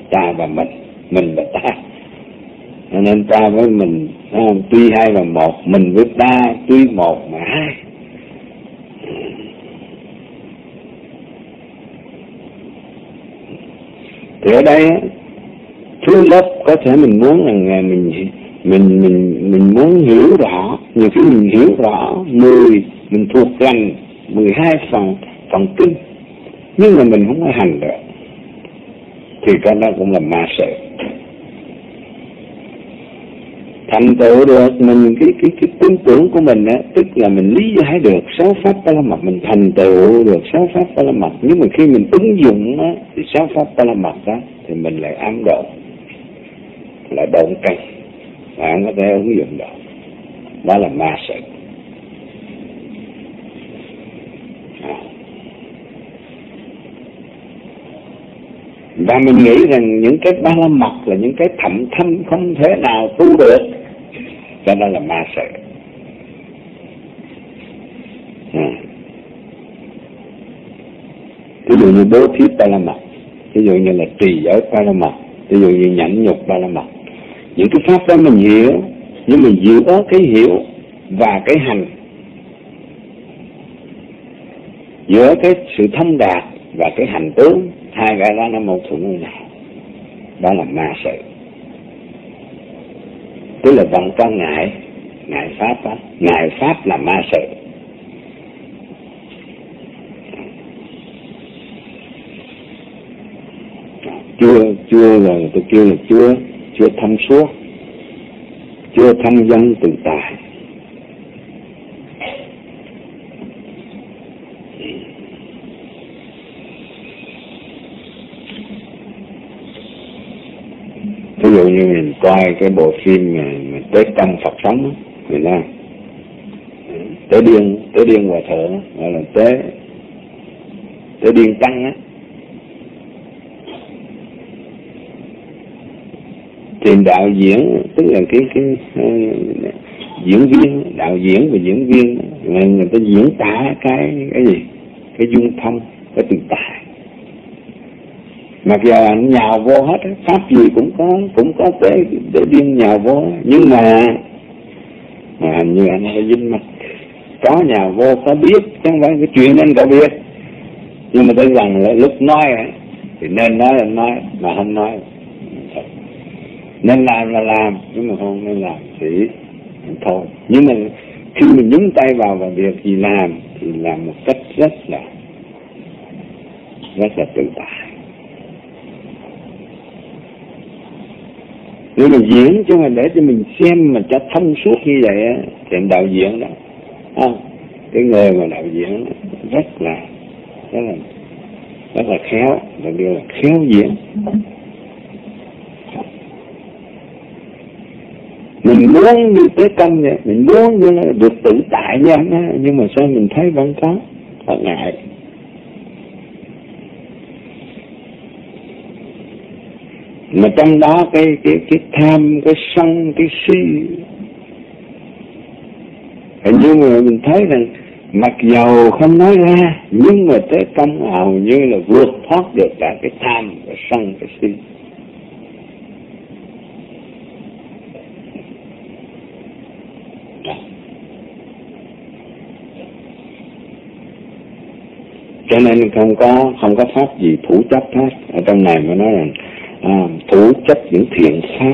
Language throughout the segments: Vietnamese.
ta và mình và ta. Nên ta với mình tuy hai và một, mình với ta tuy một mà hai. Thì ở đây thứ lớp có thể mình muốn là mình muốn hiểu rõ, nhiều khi mình hiểu rõ 10, mình thuộc gần 12 phần kinh, nhưng mà mình không có hành được, thì cái đó cũng là ma sự. Thành tựu được mình cái tư tưởng của mình á, tức là mình lý giải được 6 pháp ba la mật, mình thành tựu được 6 pháp ba la mật. Nhưng mà khi mình ứng dụng á, thì 6 pháp ba la mật đó thì mình lại ám độ, lại độn cây, và không có thể ứng dụng được. Đó là ma sự. Và mình nghĩ rằng những cái ba la mật là những cái thậm thâm không thể nào tu được, cho nên là ma sự. Ví dụ như bố thí ba la mật, ví dụ như là trì giới ba la mật, ví dụ như nhẫn nhục ba la mật. Những cái pháp đó mình hiểu, nhưng mình giữa cái hiểu và cái hành, giữa cái sự thông đạt và cái hành tướng, hai cái đó nó mâu thuẫn với nhau. Đó là ma sự. Tức là vẫn có ngại pháp đó. Ngại pháp là ma sự. Chưa rồi tôi kêu là chưa thông suốt, chưa thâm dân tự tại. Ví dụ như mình coi cái bộ phim mà Tế Công Phật Sống đó, người ta Tế Điên Hòa Thượng, gọi là Tế Điên Tăng á. Thì đạo diễn, tức là cái diễn viên, đạo diễn và diễn viên, người ta diễn tả cái gì? Cái dung thông, cái tự tại. Mặc dù anh nhào vô hết, pháp gì cũng có để điên nhào vô, nhưng mà hình như anh có dính mặt, có nhào vô có biết, chứ không phải cái chuyện anh có biết, nhưng mà tới rằng là lúc nói thì nên nói là nói, mà không nói nên làm là làm, nhưng mà không nên làm thì thôi. Nhưng mà khi mình nhúng tay vào việc gì làm thì làm một cách rất là tự tại. Nếu mà diễn chứ mà để cho mình xem mà cho thông suốt như vậy á, thì đạo diễn đó, cái người mà đạo diễn đó, rất là khéo, và điều là khéo diễn. Mình muốn đi tới công vậy, mình muốn được tự tại như anh á, nhưng mà sao mình thấy vẫn có ngại. Mà trong đó cái tham, cái sân, cái si, hình như mà mình thấy rằng mặc dầu không nói ra, nhưng mà tới công hầu như là vượt thoát được cả cái tham, cái sân, cái si. Cho nên không có pháp gì thủ chấp hết. Ở trong này mới nói rằng thủ chấp những thiện pháp.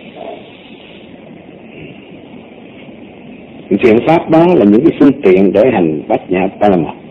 Những thiện pháp đó là những cái phương tiện để hành bát nhã ba la mật.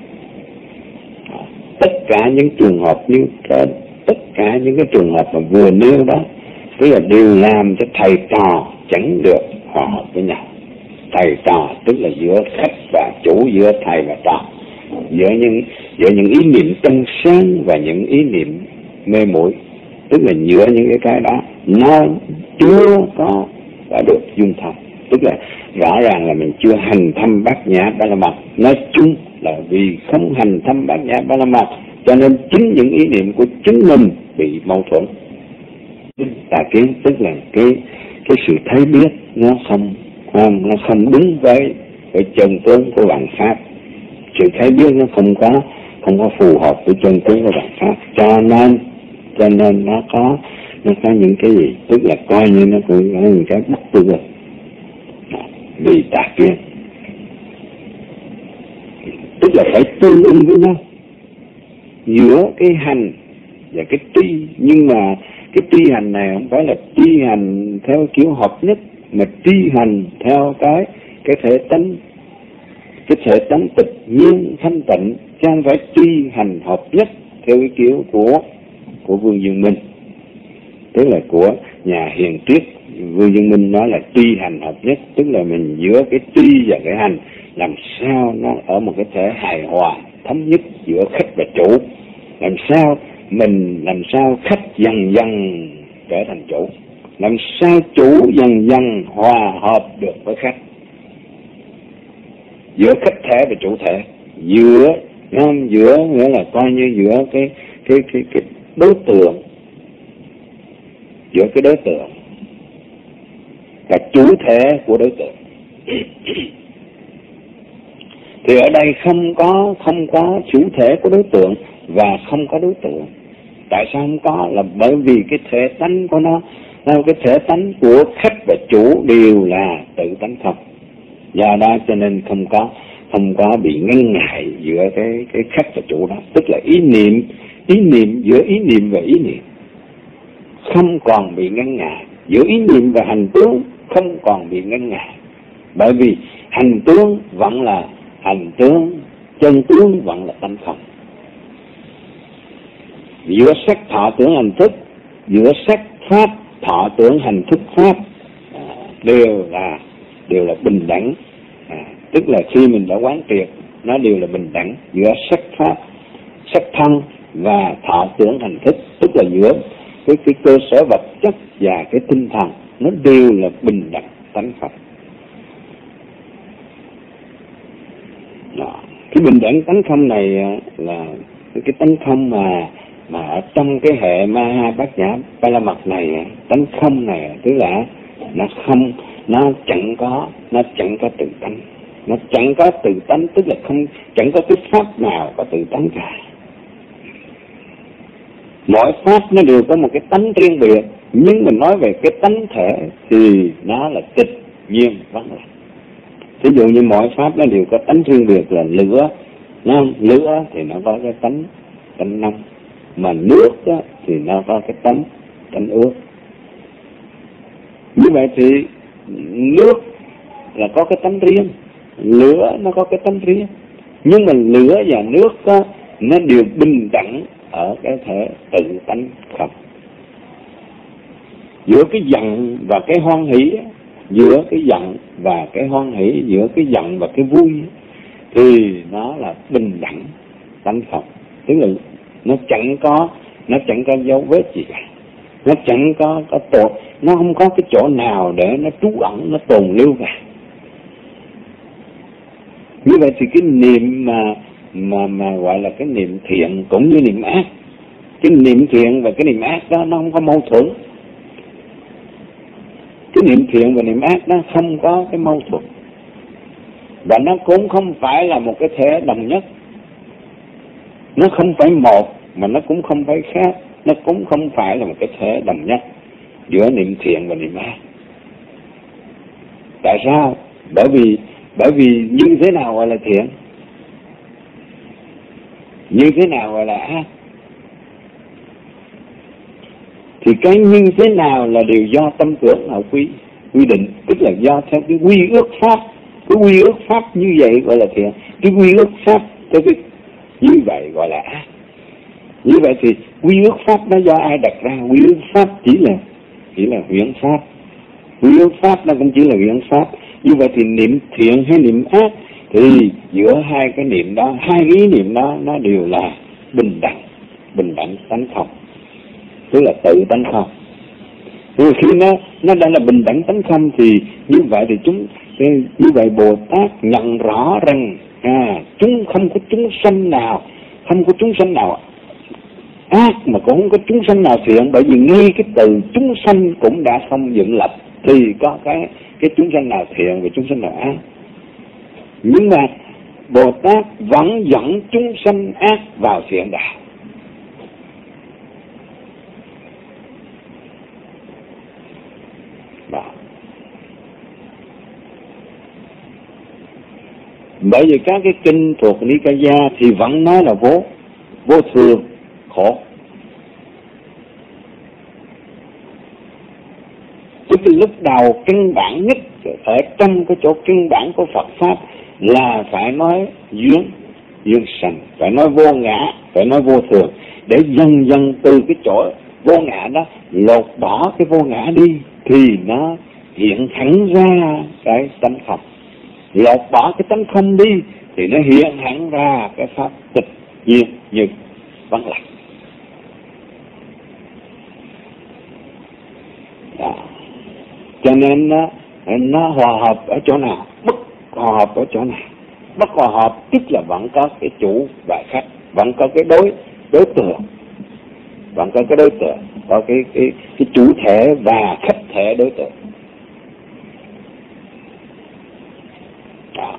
Tất cả những trường hợp như tất cả những cái trường hợp mà vừa nêu đó, tức là đều làm cho thầy trò chẳng được hòa hợp với nhau. Thầy trò tức là giữa khách và chủ, giữa thầy và trò, giữa những ý niệm trong sáng và những ý niệm mê muội, tức là giữa những cái đó nó chưa có đã được dung thông. Tức là rõ ràng là mình chưa hành thâm bát nhã ba la mật. Nói chung là vì không hành thâm bát nhã ba la mật, cho nên chính những ý niệm của chính mình bị mâu thuẫn. Tà kiến tức là cái sự thấy biết nó không đúng với chân tướng của vạn pháp. Sự thấy biết nó không có phù hợp với chân tướng của vạn pháp, cho nên cho nên nó có những cái gì, tức là coi như nó cũng có những cái bất tương ứng vì tà kiến, tức là phải tương ứng với nhau giữa cái hành và cái tri. Nhưng mà cái tri hành này không phải là tri hành theo kiểu hợp nhất, mà tri hành theo cái thể tánh, cái thể tánh tự nhiên thanh tịnh, chứ không phải tri hành hợp nhất theo cái kiểu của Vương Dương Minh, tức là của nhà hiền triết. Vương Dương Minh nói là tri hành hợp nhất, tức là mình giữa cái tri và cái hành làm sao nó ở một cái thể hài hòa thống nhất giữa khách và chủ, làm sao khách dần dần trở thành chủ, làm sao chủ dần dần hòa hợp được với khách, giữa khách thể và chủ thể, giữa nghĩa là coi như giữa cái đối tượng, giữa cái đối tượng và chủ thể của đối tượng. Thì ở đây không có chủ thể của đối tượng và không có đối tượng. Tại sao không có? Là bởi vì cái thể tánh của nó, cái thể tánh của khách và chủ đều là tự tánh không. Do đó cho nên không có bị ngăn ngại giữa cái khách và chủ đó, tức là ý niệm giữa ý niệm và ý niệm không còn bị ngăn ngại, giữa ý niệm và hành tướng không còn bị ngăn ngại, bởi vì hành tướng vẫn là hành tướng, chân tướng vẫn là tánh không. Giữa sắc thọ tưởng hành thức, giữa sắc pháp thọ tưởng hành thức pháp đều là bình đẳng. Tức là khi mình đã quán triệt, nó đều là bình đẳng giữa sắc pháp, sắc thân và thọ tưởng hành thức, tức là giữa cái cơ sở vật chất và cái tinh thần, nó đều là bình đẳng tánh Phật. Cái bình đẳng tánh không này là cái tánh không mà ở trong cái hệ ma ha bát nhã ba la mật này, tánh không này tức là nó chẳng có tự tánh, nó chẳng có tự tánh, tức là chẳng có cái pháp nào có tự tánh cả. Mỗi pháp nó đều có một cái tánh riêng biệt, nhưng mình nói về cái tánh thể thì nó là tịch nhiên vắng lặng. Ví dụ như mỗi pháp nó đều có tánh riêng biệt là lửa, lửa thì nó có cái tánh nóng, mà nước thì nó có cái tánh ướt. Như vậy thì nước là có cái tánh riêng, lửa nó có cái tánh riêng, nhưng mà lửa và nước nó đều bình đẳng ở cái thể tự tánh không. Giữa cái giận và cái hoan hỷ, giữa cái giận và cái hoan hỷ, giữa cái giận và cái vui thì nó là bình đẳng tánh không. Tức là nó chẳng có dấu vết gì cả, nó chẳng có tồn, nó không có cái chỗ nào để nó trú ẩn, nó tồn lưu cả. Như vậy thì cái niệm mà gọi là cái niệm thiện cũng như niệm ác, cái niệm thiện và cái niệm ác đó nó không có mâu thuẫn. Cái niệm thiện và niệm ác đó không có cái mâu thuẫn, và nó cũng không phải là một cái thể đồng nhất. Nó không phải một mà nó cũng không phải khác, nó cũng không phải là một cái thể đồng nhất giữa niệm thiện và niệm ác. Tại sao? Bởi vì như thế nào gọi là thiện, như thế nào gọi là ác, thì cái như thế nào là đều do tâm tưởng họ quy định, tức là do theo cái quy ước pháp. Cái quy ước pháp như vậy gọi là thiện, cái quy ước pháp theo cái như vậy gọi là ác. Như vậy thì quy ước pháp nó do ai đặt ra? Quy ước pháp chỉ là huyễn pháp, quy ước pháp nó cũng chỉ là huyễn pháp. Như vậy thì niệm thiện hay niệm ác thì giữa hai cái niệm đó, hai ý niệm đó nó đều là bình đẳng tánh không, tức là tự tánh không. Rồi khi nó đã là bình đẳng tánh không thì như vậy thì như vậy Bồ Tát nhận rõ rằng không có chúng sanh nào ác mà cũng không có chúng sanh nào thiện, bởi vì ngay cái từ chúng sanh cũng đã không dựng lập thì có cái chúng sanh nào thiện và chúng sanh nào ác. Nhưng mà Bồ Tát vẫn dẫn chúng sanh ác vào thiện đạo. Bởi vì các cái kinh thuộc Nikaya thì vẫn nói là vô thường, khổ. Cái lúc đầu căn bản nhất ở trong cái chỗ căn bản của Phật pháp là phải nói duyên sanh, phải nói vô ngã, phải nói vô thường, để dần dần từ cái chỗ vô ngã đó lột bỏ cái vô ngã đi thì nó hiện hẳn ra cái tánh không. Lột bỏ cái tánh không đi thì nó hiện hẳn ra cái pháp tịch nhiên như vắng lặng. Cho nên nó hòa hợp ở chỗ nào, bất hòa hợp ở chỗ nào. Bất hòa hợp tức là vẫn có cái chủ và khách, vẫn có cái đối tượng, vẫn có cái đối tượng, có cái chủ thể và khách thể đối tượng. Đó.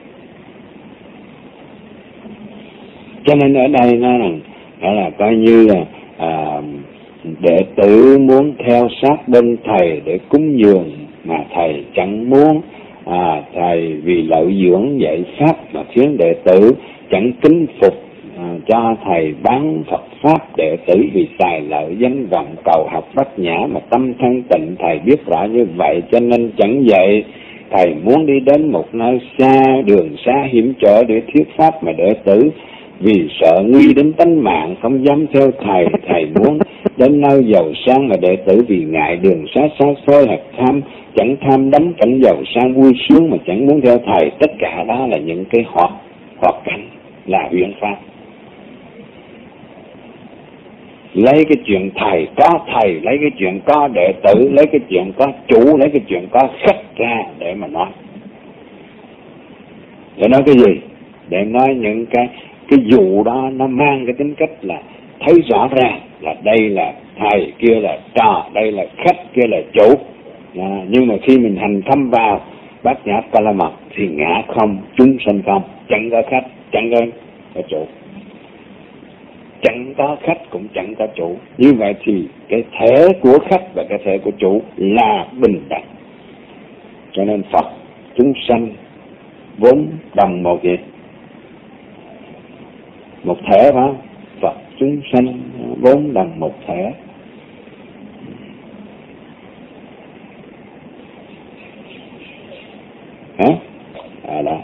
Cho nên ở đây nó là coi như là đệ tử muốn theo sát bên thầy để cúng dường mà thầy chẳng muốn, thầy vì lợi dưỡng dạy pháp mà khiến đệ tử chẳng kính phục cho thầy bán Phật pháp. Đệ tử vì tài lợi danh vọng cầu học bát nhã mà tâm thân tịnh, thầy biết rõ như vậy cho nên chẳng dạy. Thầy muốn đi đến một nơi xa, đường xa hiểm trở để thuyết pháp mà đệ tử vì sợ nguy đến tánh mạng không dám theo thầy. Thầy muốn đến nơi giàu sang mà đệ tử vì ngại đường xa xôi hoặc chẳng tham đắm cảnh giàu sang vui sướng mà chẳng muốn theo thầy. Tất cả đó là những cái hoạt cảnh là huyễn pháp. Lấy cái chuyện thầy có thầy, lấy cái chuyện có đệ tử, lấy cái chuyện có chủ, lấy cái chuyện có khách ra để mà nói. Để nói cái gì? Để nói những cái vụ đó nó mang cái tính cách là thấy rõ ràng là đây là thầy, kia là trò, đây là khách, kia là chủ. Nhưng mà khi mình hành thâm vào bát nhã ba la mật thì ngã không, chúng sanh không, chẳng có khách, chẳng có chủ. Chẳng có khách cũng chẳng có chủ. Như vậy thì cái thể của khách và cái thể của chủ là bình đẳng. Cho nên Phật, chúng sanh vốn đồng một việc, một thể đó. Phật, chúng sanh vốn đồng một thể. Đó.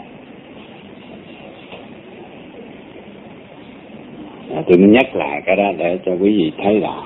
Tôi nhắc lại cái đó để cho quý vị thấy rõ.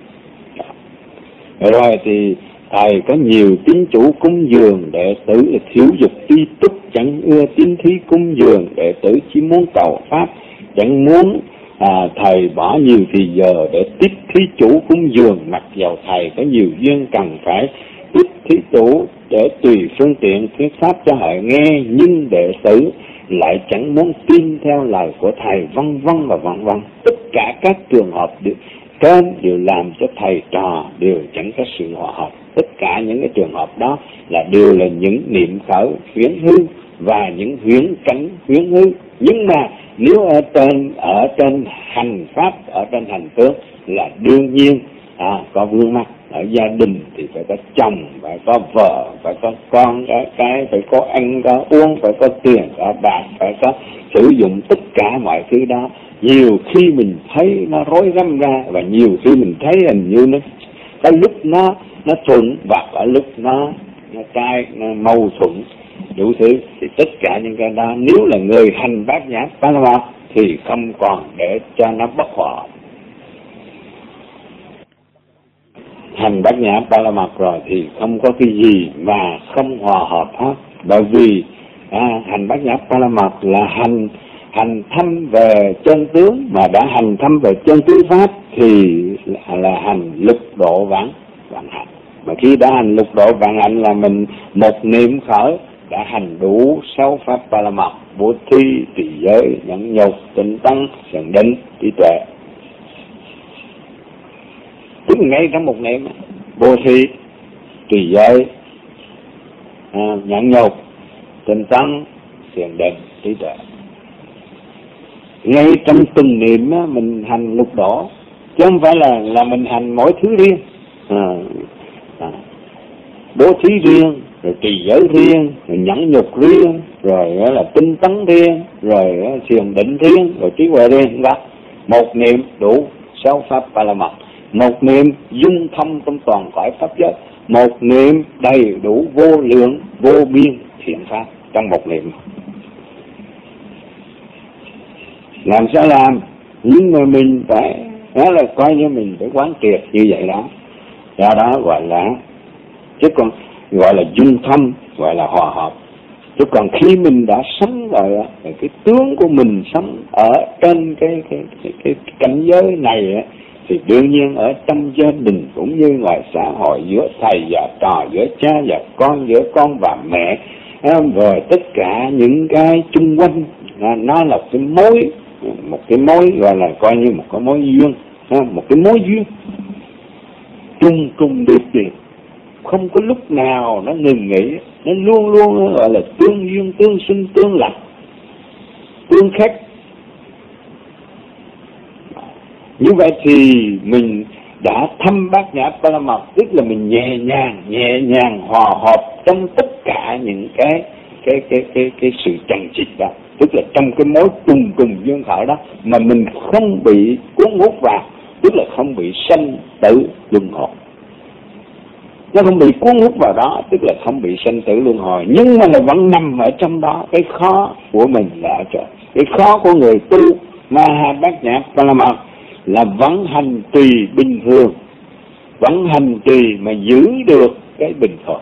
Rồi thì thầy có nhiều tín chủ cúng dường, đệ tử là thiếu dục ti túc, chẳng ưa tín thí cúng dường. Đệ tử chỉ muốn cầu pháp, chẳng muốn thầy bỏ nhiều thì giờ để tiếp thí chủ cúng dường. Mặc dầu thầy có nhiều duyên cần phải tiếp thí chủ để tùy phương tiện thuyết pháp cho họ nghe, nhưng đệ tử lại chẳng muốn tin theo lời của thầy, vân vân và vân vân. Tất cả các trường hợp trên đều làm cho thầy trò đều chẳng có sự hòa hợp. Tất cả những cái trường hợp đó đều là những niệm khởi huyễn hư và những huyễn cảnh huyễn hư. Nhưng mà nếu ở trên hành pháp, ở trên hành tướng là đương nhiên có vướng mắc. Ở gia đình thì phải có chồng, phải có vợ, phải có con, cái phải có ăn, có uống, phải có tiền, có bạc, phải có sử dụng tất cả mọi thứ đó. Nhiều khi mình thấy nó rối rắm ra, và nhiều khi mình thấy hình như nó có lúc nó thuận và có lúc nó nó mâu thuẫn đủ thứ. Thì tất cả những cái đó nếu là người hành bát nhã ba la mật thì không còn để cho nó bất hòa. Hành bát nhã ba la mật rồi thì không có cái gì mà không hòa hợp hết. Bởi vì hành bát nhã ba la mật là hành thâm về chân tướng, mà đã hành thâm về chân tướng pháp thì là hành lục độ vạn hạnh. Mà khi đã hành lục độ vạn hạnh là mình một niệm khởi đã hành đủ 6 pháp ba la mật: bố thí, trì giới, nhẫn nhục, tịnh tấn, thiền định, trí tuệ. Tức ngay trong một niệm: bố thí, trì giới, nhẫn nhục, tịnh tấn, thiền định, trí tuệ. Ngay trong từng niệm mình hành lục độ, chứ không phải là mình hành mỗi thứ riêng. Bố thí riêng, rồi trì giới riêng, rồi nhẫn nhục riêng, rồi là tinh tấn riêng, rồi thiền định riêng, rồi trí huệ riêng. Đó, một niệm đủ 6 pháp ba la mật, một niệm dung thông trong toàn cõi pháp giới, một niệm đầy đủ vô lượng vô biên thiện pháp trong một niệm. Làm sao làm? Nhưng mà mình phải, đó là coi như mình phải quán triệt như vậy đó. Do đó gọi là, chứ còn gọi là dung thông, gọi là hòa hợp. Chứ còn khi mình đã sống rồi á, cái tướng của mình sống ở trên cái cảnh giới này á, thì đương nhiên ở trong gia đình cũng như ngoài xã hội, giữa thầy và trò, giữa cha và con, giữa con và mẹ, rồi tất cả những cái chung quanh, nó là một cái mối gọi là coi như một cái mối duyên, một cái mối duyên chung điệp điệp, không có lúc nào nó ngừng nghỉ, nó luôn luôn gọi là tương duyên, tương sinh, tương lập, tương khắc. Như vậy thì mình đã thâm bát nhã ba la mật, tức là mình nhẹ nhàng hòa hợp trong tất cả những cái sự chằng chịt đó, tức là trong cái mối cùng duyên khởi đó mà mình không bị cuốn hút vào, tức là không bị sanh tử luân hồi. Nó không bị cuốn hút vào đó, tức là không bị sanh tử luân hồi, nhưng mà là vẫn nằm ở trong đó. Cái khó của mình là ở chỗ, cái khó của người tu ma ha bát nhã ba la mật là vẫn hành trì bình thường, vẫn hành trì mà giữ được cái bình thường,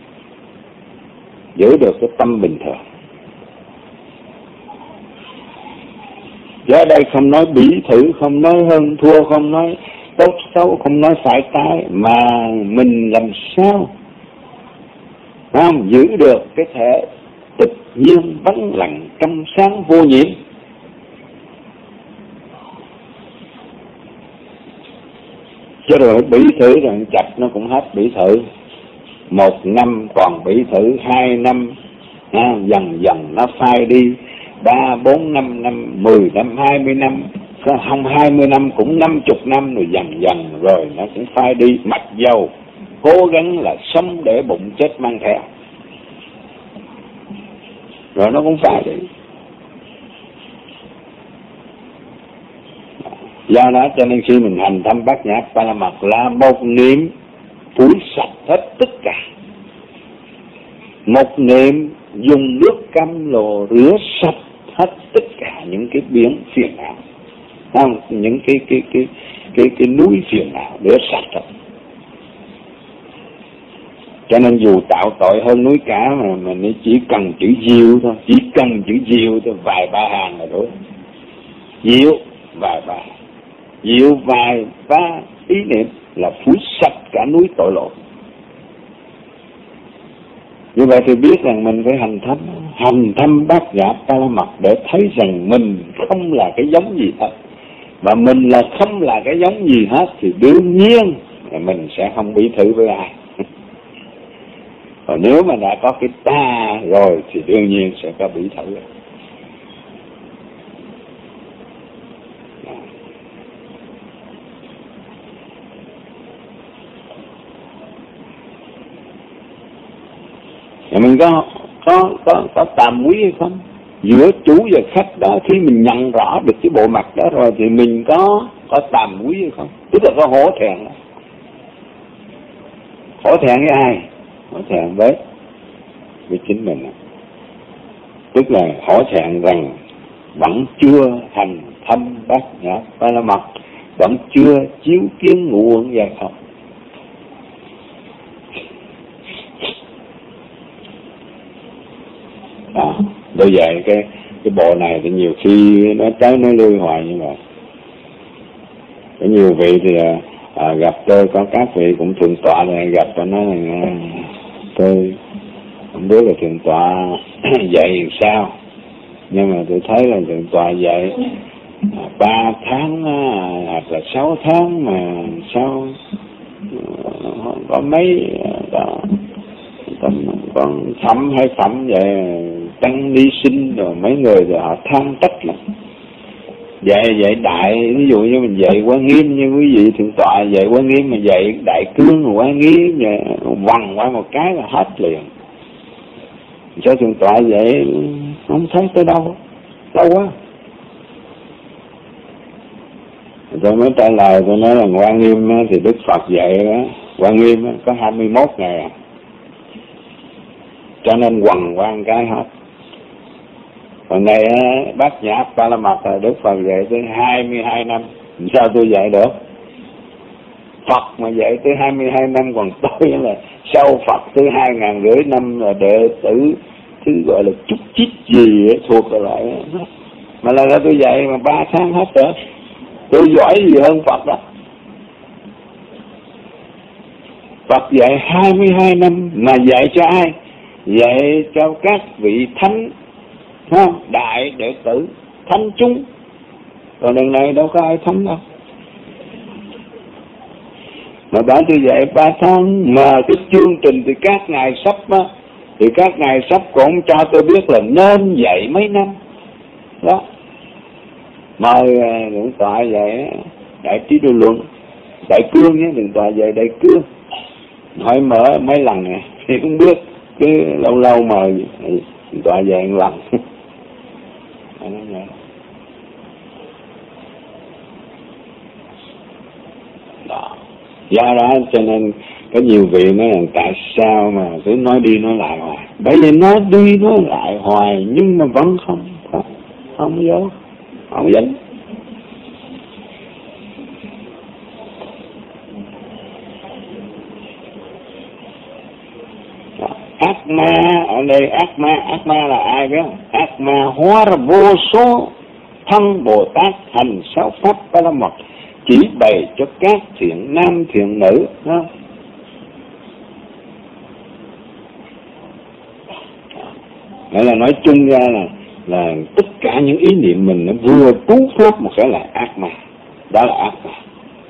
giữ được cái tâm bình thường. Ở đây không nói bỉ thử, không nói hơn thua, không nói tốt xấu, không nói phải trái, mà mình làm sao không giữ được cái thể tự nhiên vắng lặng trong sáng vô nhiễm. Chứ rồi bỉ thử rồi chặt nó cũng hết bỉ thử. 1 năm còn bỉ thử, 2 năm dần dần nó phai đi, 3, 4, 5 năm, 10 năm, 20 năm, không 20 năm cũng 50 năm, rồi dần rồi nó cũng phai đi. Mặc dầu cố gắng là sống để bụng chết mang theo, rồi nó cũng phai đi. Do đó cho nên khi mình hành thâm bát nhã ba la mật là một niệm phủi sạch hết tất cả, một niệm dùng nước cam lồ rửa sạch hết tất cả những cái biển phiền não, không, những cái núi phiền não rửa sạch rồi. Cho nên dù tạo tội hơn núi cả mà nó chỉ cần chữ diệu thôi, chỉ cần chữ diệu thôi, vài ba hàng là đủ. Diệu vài ba, diệu vài ba ý niệm là phủi sạch cả núi tội lỗi. Như vậy thì biết rằng mình phải hành thâm bát nhã ba la mật để thấy rằng mình không là cái giống gì hết, và mình là không là cái giống gì hết, thì đương nhiên là mình sẽ không bị thử với ai. Còn nếu mà đã có cái ta rồi thì đương nhiên sẽ có bị thử. Mình có tàm quý hay không? Giữa chủ và khách đó, khi mình nhận rõ được cái bộ mặt đó rồi thì mình có tàm quý hay không? Tức là có hổ thẹn đó. Hổ thẹn với ai? Hổ thẹn với chính mình. Tức là hổ thẹn rằng vẫn chưa hành thâm bát nhã ba la mật, vẫn chưa chiếu kiến ngũ uẩn giải thoát. Bởi vậy cái bộ này thì nhiều khi nó trái nó lui hoài như vậy. Có nhiều vị thì gặp tôi, có các vị cũng thượng tọa này gặp và nói là tôi không biết là thượng tọa dạy sao, nhưng mà tôi thấy là thượng tọa dạy 3 tháng hoặc là 6 tháng mà sao có mấy con phẩm hay phẩm vậy tăng ni sinh rồi mấy người rồi họ tham trách lắm. Dạy đại, ví dụ như mình dạy Quán Nghiêm như quý vị thượng tọa dạy Quán Nghiêm, mà dạy Đại Cương Quán Nghiêm vòng qua một cái là hết liền. Sao thượng tọa vậy không thấy tới đâu, lâu quá. Tôi mới trả lời, tôi nói là Quan Nghiêm thì Đức Phật dạy đó, Quan Nghiêm có 21 ngày cho nên quần quan cái hết. Còn này Bát Nhã Ba La Mật là Đức Phật dạy tới 22 năm, sao tôi dạy được? Phật mà dạy tới 22 năm, còn tôi là sau Phật tới 2.500 năm là đệ tử thứ gọi là chút chít gì ấy, thuộc lại mà là tôi dạy mà 3 tháng hết rồi. Tôi giỏi gì hơn Phật đó. Phật dạy 22 năm mà dạy cho ai? Dạy cho các vị thánh, không? Đại đệ tử, thánh chúng. Còn đằng này đâu có ai thánh đâu. Mà bảo tôi dạy 3 tháng, mà cái chương trình thì các ngài sắp á, thì các ngài sắp cũng cho tôi biết là nên dạy mấy năm đó. Mời Thượng tọa dạy Đại Trí Độ Luận, Đại Cương nhé, Thượng tọa dạy Đại Cương. Hỏi mở mấy lần này thì không biết, cứ lâu lâu mời Thượng tọa dạy một lần. Đó. Do đó cho nên có nhiều vị nói rằng tại sao mà cứ nói đi nói lại hoài. Bởi vì nói đi nói lại hoài nhưng mà vẫn không vô, không dính. Ác ma ở đây, ác ma là ai biết không? Ác ma hóa ra vô số thân Bồ Tát hành 6 pháp Ba La Mật, chỉ bày cho các thiện nam thiện nữ đó. Nghĩa là nói chung ra là tất cả những ý niệm mình nó vừa trú pháp một cái là ác ma, đó là ác ma.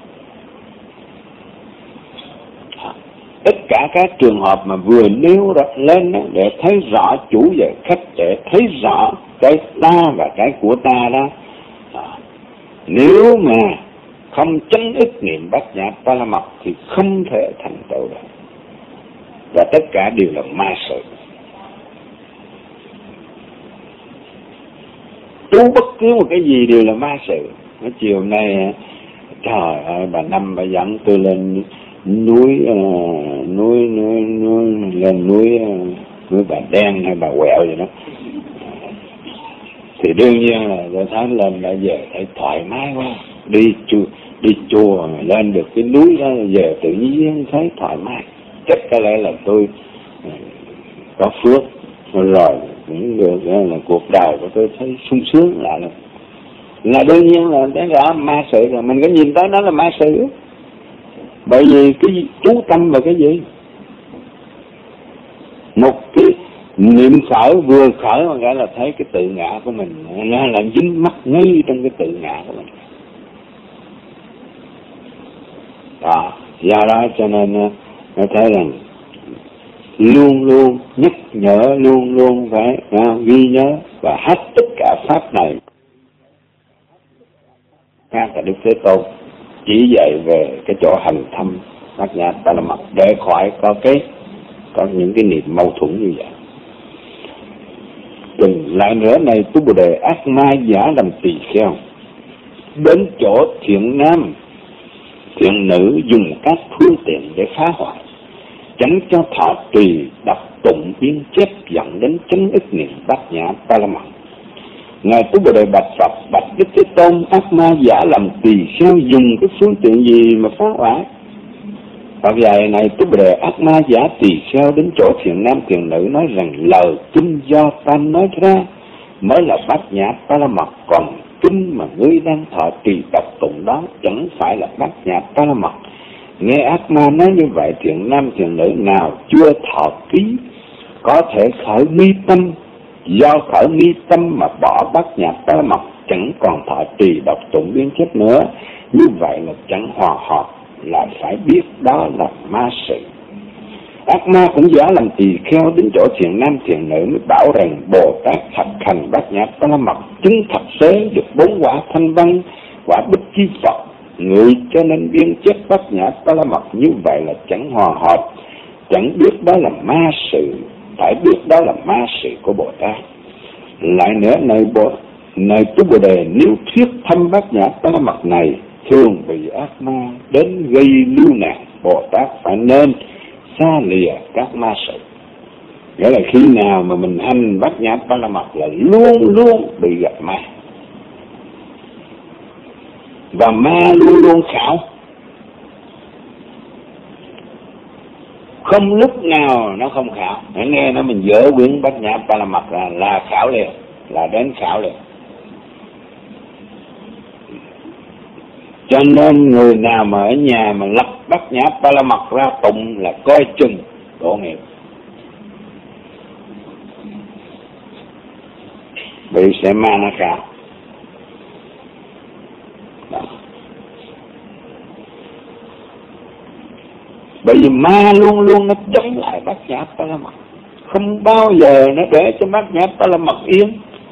Tất cả các trường hợp mà vừa nêu lên đó, để thấy rõ chủ và khách, để thấy rõ cái ta và cái của ta đó. Nếu mà không chánh ức niệm Bát Nhã Ba La Mật thì không thể thành tựu được, và tất cả đều là ma sự. Tu bất cứ một cái gì đều là ma sự. Chiều nay trời ơi, bà Năm bà dẫn tôi lên núi Bà Đen hay Bà Quẹo gì đó, thì đương nhiên là tôi thấy lên đã về thấy thoải mái quá. Đi chùa mà lên được cái núi đó về tự nhiên thấy thoải mái. Chắc có lẽ là tôi có phước rồi cũng được, là cuộc đời của tôi thấy sung sướng lại là đương nhiên là cái đó ma sự rồi. Mình có nhìn tới đó là ma sự, bởi vì cái chú tâm vào cái gì? Một cái niệm khởi, vừa khởi mà gọi là thấy cái tự ngã của mình nó là dính mắc ngay trong cái tự ngã của mình đó. Do đó cho nên nó thấy rằng luôn luôn nhắc nhở, luôn luôn phải ghi nhớ và hết tất cả pháp này. Khác là Đức Thế Tôn chỉ dạy về cái chỗ hành thâm Bát Nhã Ba La Mật để khỏi có những cái niệm mâu thuẫn như vậy. Lại nữa này, Tu Bồ Đề ác ma giả làm tỳ kheo đến chỗ thiện nam thiện nữ dùng các phương tiện để phá hoại, tránh cho thọ trì đọc tụng biến chép dẫn đến chánh ức niệm Bát Nhã Ba La Mật. Ngài Tu Bồ Đề bạch Phật, bạch Đức Thế Tôn, ác ma giả làm tỳ kheo dùng cái phương tiện gì mà phá hoại? Phật dạy này, Tu Bồ Đề ác ma giả tỳ kheo đến chỗ thiện nam thiện nữ nói rằng lời kinh do ta nói ra mới là Bát Nhã Ba La Mật, còn kinh mà ngươi đang thọ trì đọc tụng đó chẳng phải là Bát Nhã Ba La Mật. Nghe ác ma nói như vậy, thiện nam thiện nữ nào chưa thọ ký có thể khởi mi tâm, do khởi mi tâm mà bỏ Bát Nhã Ba La Mật, chẳng còn thọ trì đọc tụng biến chép nữa, như vậy là chẳng hòa hợp, là phải biết đó là ma sự. Ác ma cũng giả làm tỳ kheo đến chỗ thiện nam thiện nữ mới bảo rằng Bồ Tát thật hành Bát Nhã Ba La Mật, chứng thật tế được 4 quả thanh văn, quả Bích Chi Phật, người cho nên biên chép Bát Nhã Ba La Mật, như vậy là chẳng hòa hợp, chẳng biết đó là ma sự. phải biết đó là ma sự của Bồ Tát. Lại nữa, nơi chú Bồ Đề nếu thuyết thâm bát nhã ba la mật này thường bị ác ma đến gây lưu nạn, Bồ Tát phải nên xa lìa các ma sự. Nghĩa là khi nào mà mình hành bát nhã ba la mật là luôn luôn bị gặp ma, và ma luôn luôn khảo, không lúc nào nó không khảo. Hãy nghe nó mình dỡ quyển bát nhã ba la mật ra là khảo liền, là đến khảo liền. Cho nên người nào mà ở nhà mà lập bát nhã ba la mật ra tụng là coi chừng độ nghiệp, bị sẽ ma nó khảo. Đó. Bởi vì ma luôn luôn nó chống lại bát nhã ba la mật, không bao giờ nó để cho bát nhã ba la mật yên.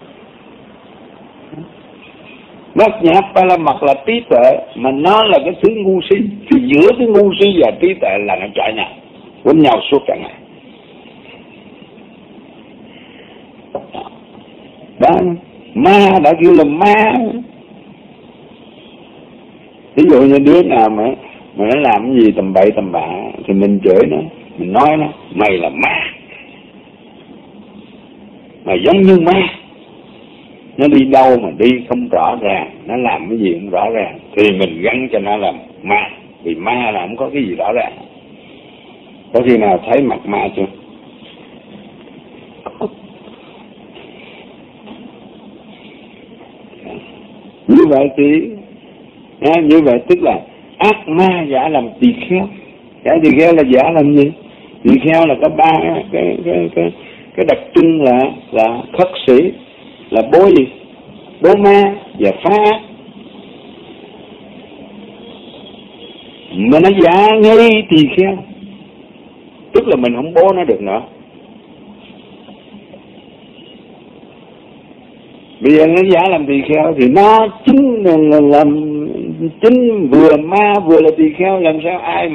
Bát nhã ba la mật là trí tuệ, mà nó là cái thứ ngu si, thì giữa cái ngu si và trí tuệ là nó chạy nhau, quấn nhau suốt cả ngày. Đó, ma đã kêu là ma. Ví dụ như đứa nào mà nó làm cái gì tầm bậy tầm bạ thì mình chửi nó, mình nói nó mày là ma, mày giống như ma. Nó đi đâu mà đi không rõ ràng, nó làm cái gì không rõ ràng thì mình gắn cho nó là ma, vì ma là không có cái gì rõ ràng. Có khi nào thấy mặt ma chưa? Như vậy thì như vậy tức là ác ma giả làm tỳ kheo. Cái tỳ kheo là giả làm gì? Tỳ kheo là có ba cái đặc trưng là khất sĩ, là bố gì? Bố ma và phá ác. Mà nó giả ngay tỳ kheo, tức là mình không bố nó được nữa. Bây giờ nó giả làm tỳ kheo thì nó chính là làm chính vừa ma vừa là tỳ kheo, làm sao ai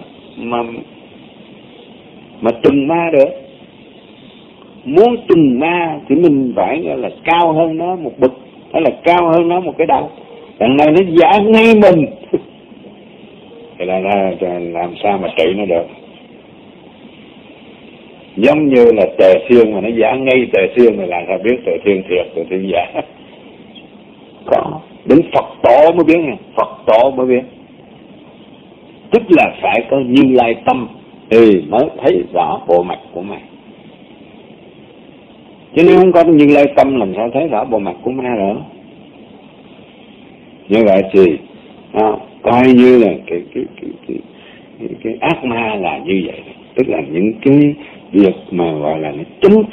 mà trừng ma được? Muốn trừng ma thì mình phải là cao hơn nó một bậc, hay là cao hơn nó một cái đầu. Đằng này nó giả ngay mình thì là làm sao mà trị nó được? Giống như là Tề Thiên mà nó giả ngay Tề Thiên mà làm sao biết Tề Thiên thiệt, Tề Thiên giả? Có, đến Phật tổ mới biết nha, Phật tổ mới biết. Tức là phải có Như Lai tâm thì mới thấy rõ bộ mặt của mày. Chứ nếu không có Như Lai tâm làm sao thấy rõ bộ mặt của ma nữa? Như vậy thì coi như là cái ác ma là như vậy, tức là những cái việc mà gọi là chống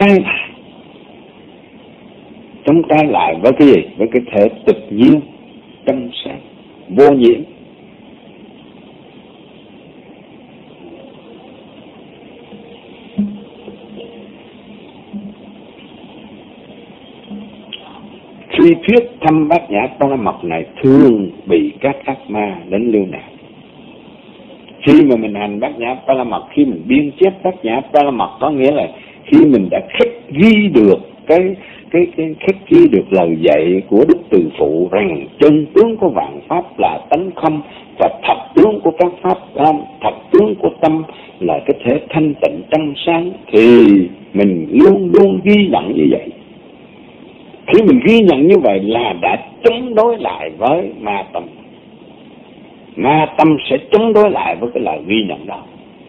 tay lại với cái gì? Với cái thể tự nhiên trong sáng vô nhiễm. Khi thuyết thâm bát nhã ba la mật này thường bị các ác ma đến lưu nạn. Khi mà mình hành bát nhã ba la mật, khi mình biên chép bát nhã ba la mật, có nghĩa là khi mình đã khắc ghi được cái khắc ghi được lời dạy của Đức Từ Phụ rằng chân tướng của vạn pháp là tánh không, và thật tướng của các pháp không, thật tướng của tâm là cái thể thanh tịnh trong sáng, thì mình luôn luôn ghi nhận như vậy. Khi mình ghi nhận như vậy là đã chống đối lại với ma tâm. Ma tâm sẽ chống đối lại với cái lời ghi nhận đó.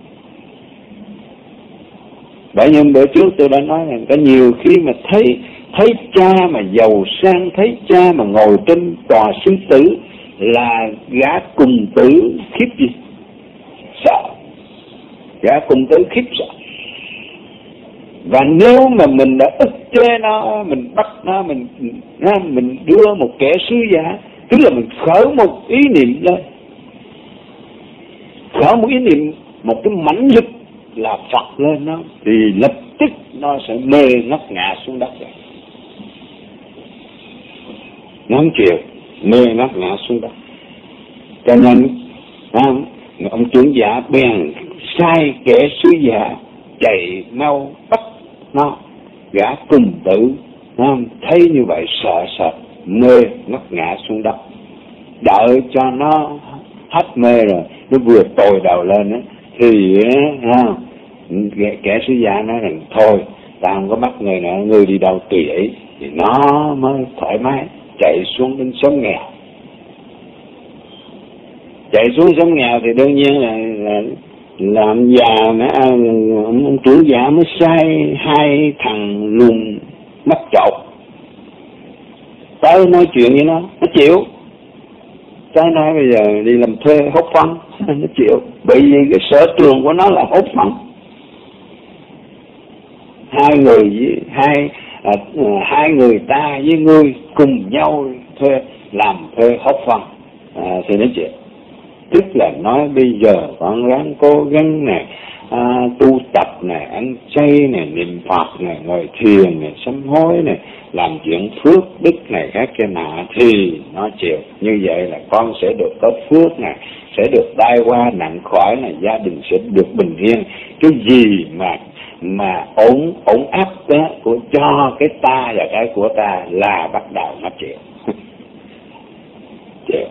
Bởi nhưng bữa trước tôi đã nói rằng có nhiều khi mà thấy cha mà giàu sang, thấy cha mà ngồi trên tòa sinh tử là gã cùng tử khiếp gì? Sợ. Gã cùng tử khiếp sợ. Và nếu mà mình đã ức chế nó, mình bắt nó, mình đưa một kẻ sứ giả, tức là mình khởi một ý niệm lên, khởi một ý niệm, một cái mãnh lực là Phật lên nó, thì lập tức nó sẽ mê ngất ngã xuống đất rồi. Nó không chịu, mê ngất ngã xuống đất. Cho nên ông trưởng giả bèn sai kẻ sứ giả chạy mau bắt nó gã cùng tử, thấy như vậy sợ sệt mê ngất ngã xuống đất. Đợi cho nó hết mê rồi, nó vừa tồi đầu lên á, thì kẻ sứ giả nói rằng thôi ta không có bắt người nữa, người đi đâu tùy ý, thì nó mới thoải mái chạy xuống đến xóm nghèo. Chạy xuống xóm nghèo thì đương nhiên là làm già mà ông trưởng giả mới sai hai thằng lùn mắt trột tới nói chuyện với nó chịu. Tới nói bây giờ đi làm thuê hốt phân, nó chịu, bởi vì cái sở trường của nó là hốt phân. Hai người ta với ngươi cùng nhau thuê hốt phân, thì nó chịu. Tức là nói bây giờ con ráng cố gắng nè, tu tập nè, ăn chay nè, niệm Phật nè, ngồi thiền nè, sám hối nè, làm chuyện phước đức này khác cái nọ thì nó chịu. Như vậy là con sẽ được có phước nè, sẽ được tai qua nạn khỏi nè, gia đình sẽ được bình yên. Cái gì mà ổn áp đó, cho cái ta và cái của ta là bắt đầu nó chịu. Chịu.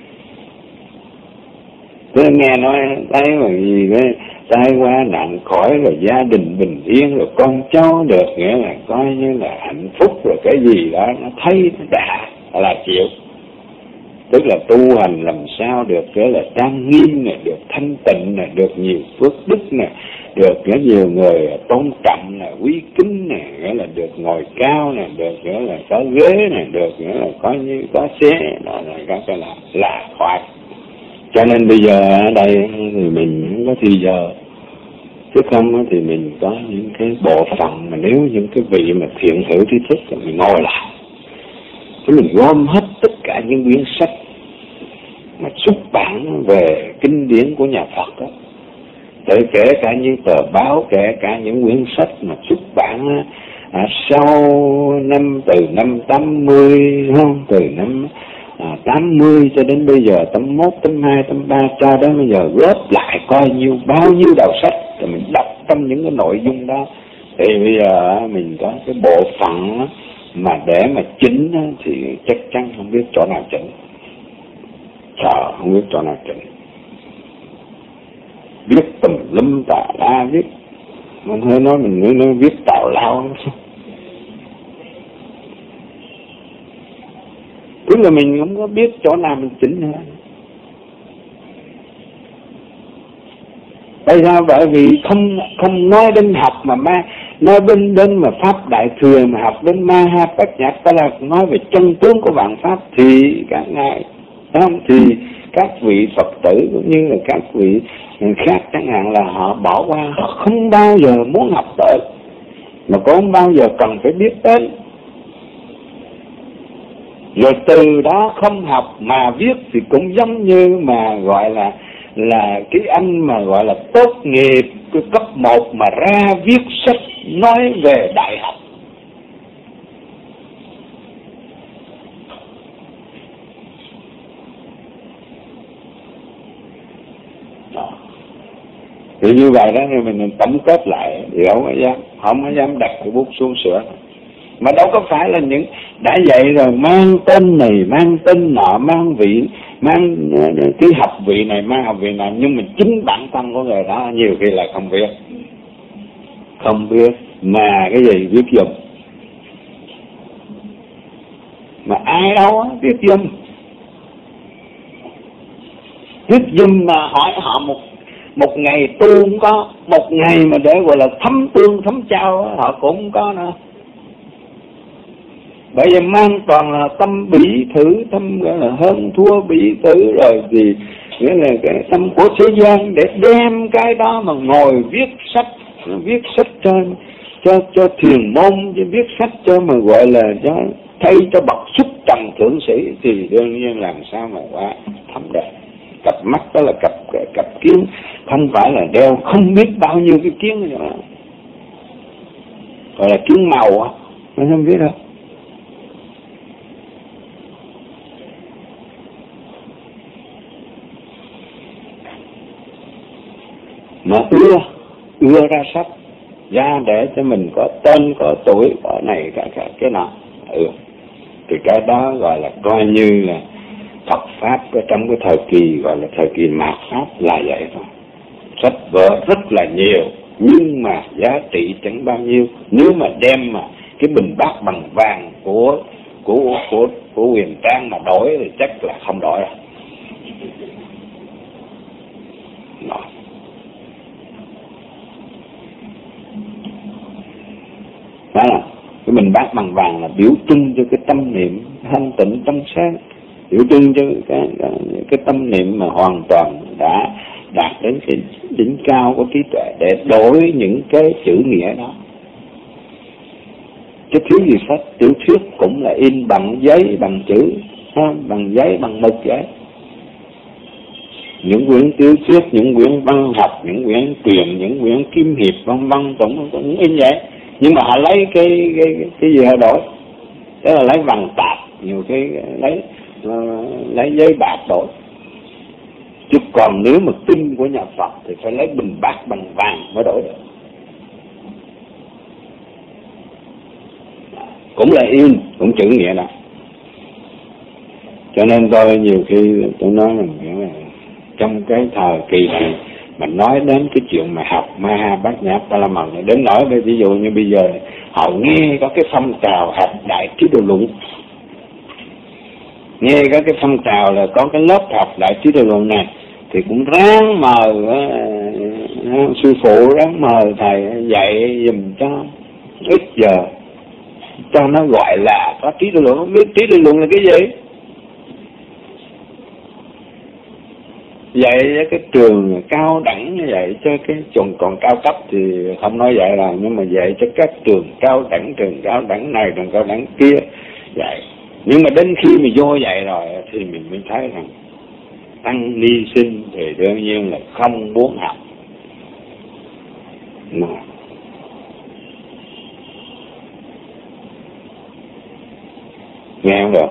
Tôi nghe nói thấy mà gì đó, tai qua nạn khỏi rồi gia đình bình yên rồi con cháu được, nghĩa là coi như là hạnh phúc rồi cái gì đó nó thấy nó đã là chịu. Tức là tu hành làm sao được cái là trang nghiêm này, được thanh tịnh này, được nhiều phước đức này, được cái nhiều người tôn trọng này, quý kính này, nghĩa là được ngồi cao này, được nghĩa là có ghế này, được nghĩa là có như có xe, đó là cái là khoái. Cho nên bây giờ ở đây thì mình không có thì giờ, chứ không thì mình có những cái bộ phận mà nếu những cái vị mà thiện hữu trí thức thì mình ngồi lại, thì mình gom hết tất cả những quyển sách mà xuất bản về kinh điển của nhà Phật đó, kể cả những tờ báo, kể cả những quyển sách mà xuất bản sau từ năm 80 không, từ năm 80 cho đến bây giờ 81, 82, 83 cho đến bây giờ góp lại coi bao nhiêu đầu sách rồi mình đọc trong những cái nội dung đó, thì bây giờ mình có cái bộ phận mà để mà chỉnh thì chắc chắn không biết chỗ nào chỉnh, không biết chỗ nào chỉnh, viết tùm lum tà la, viết mình hơi nói mình nói viết tào lao. Tức là mình không có biết chỗ nào mình chỉnh nữa. Tại sao? Bởi vì không nói đến học mà nói đến mà pháp đại thừa, mà học đến ma ha bát nhã, tức là nói về chân tướng của vạn pháp, thì các ngài không, thì các vị Phật tử cũng như là các vị khác chẳng hạn là họ bỏ qua, họ không bao giờ muốn học tới, mà cũng không bao giờ cần phải biết đến. Rồi từ đó không học mà viết thì cũng giống như mà gọi là cái anh mà gọi là tốt nghiệp cái cấp 1 mà ra viết sách nói về đại học. Đó. Thì như vậy đó, thì mình tổng kết lại thì không có dám đặt cái bút xuống sửa. Mà đâu có phải là những đã dạy rồi mang tên này, mang tên nọ, mang cái học vị này, mang học vị nào, nhưng mà chính bản thân của người đó nhiều khi là không biết mà cái gì viết dùm. Mà ai đâu á viết dùm mà hỏi họ một ngày tu cũng có, một ngày mà để gọi là thấm tương thấm trao họ cũng không có nữa. Bởi vì mang toàn là tâm bỉ thử, tâm gọi là hơn thua bỉ thử, rồi thì nghĩa là cái tâm của thế gian, để đem cái đó mà ngồi viết sách cho thiền môn, chứ viết sách cho mà gọi là thay cho bậc xuất trần thượng sĩ, thì đương nhiên làm sao mà qua thấm được. Cặp mắt đó là cặp kiến, không phải là đeo không biết bao nhiêu cái kiến nữa, gọi là kiến màu á, nó không biết đâu. Mà ưa ra sách, ra để cho mình có tên, có tuổi, có này, cả cái nọ. Thì cái đó gọi là coi như là Phật Pháp trong cái thời kỳ gọi là thời kỳ mạt Pháp là vậy thôi. Sách vở rất là nhiều, nhưng mà giá trị chẳng bao nhiêu. Nếu mà đem mà cái bình bát bằng vàng của Huyền Trang mà đổi thì chắc là không đổi rồi. Đó là cái bình bát bằng vàng là biểu trưng cho cái tâm niệm thanh tịnh trong sáng, biểu trưng cho cái tâm niệm mà hoàn toàn đã đạt đến cái đỉnh cao của trí tuệ để đổi những cái chữ nghĩa đó. Chứ thiếu gì sách, tiểu thuyết cũng là in bằng giấy, bằng chữ, bằng giấy, bằng mực vậy. Những quyển tiểu thuyết, những quyển văn học, những quyển truyện, những quyển kiếm hiệp, vân vân cũng in vậy. Nhưng mà họ lấy cái gì họ đổi? Đó là lấy vàng tạp, nhiều cái lấy giấy bạc đổi. Chứ còn nếu mà kinh của nhà Phật thì phải lấy bình bát bằng vàng mới đổi được. Cũng là in, cũng chữ nghĩa đó. Cho nên tôi nhiều khi tôi nói là trong cái thời kỳ này mình nói đến cái chuyện mà học Ma Bát Nhã Ba La Mật, đến nỗi ví dụ như bây giờ họ nghe có cái phong trào học Đại Trí Độ Luận, nghe có cái phong trào là có cái lớp học Đại Trí Độ Luận này, thì cũng ráng mời sư phụ, ráng mời thầy dạy giùm cho ít giờ cho nó gọi là có Trí Độ Luận. Không biết Trí Độ Luận là cái gì? Dạy cái trường cao đẳng như vậy, cho cái trường còn cao cấp thì không nói vậy là, nhưng mà dạy cho các trường cao đẳng này, trường cao đẳng kia vậy. Nhưng mà đến khi mình vô dạy rồi thì mình mới thấy rằng tăng ni sinh thì đương nhiên là không muốn học. Nghe không được,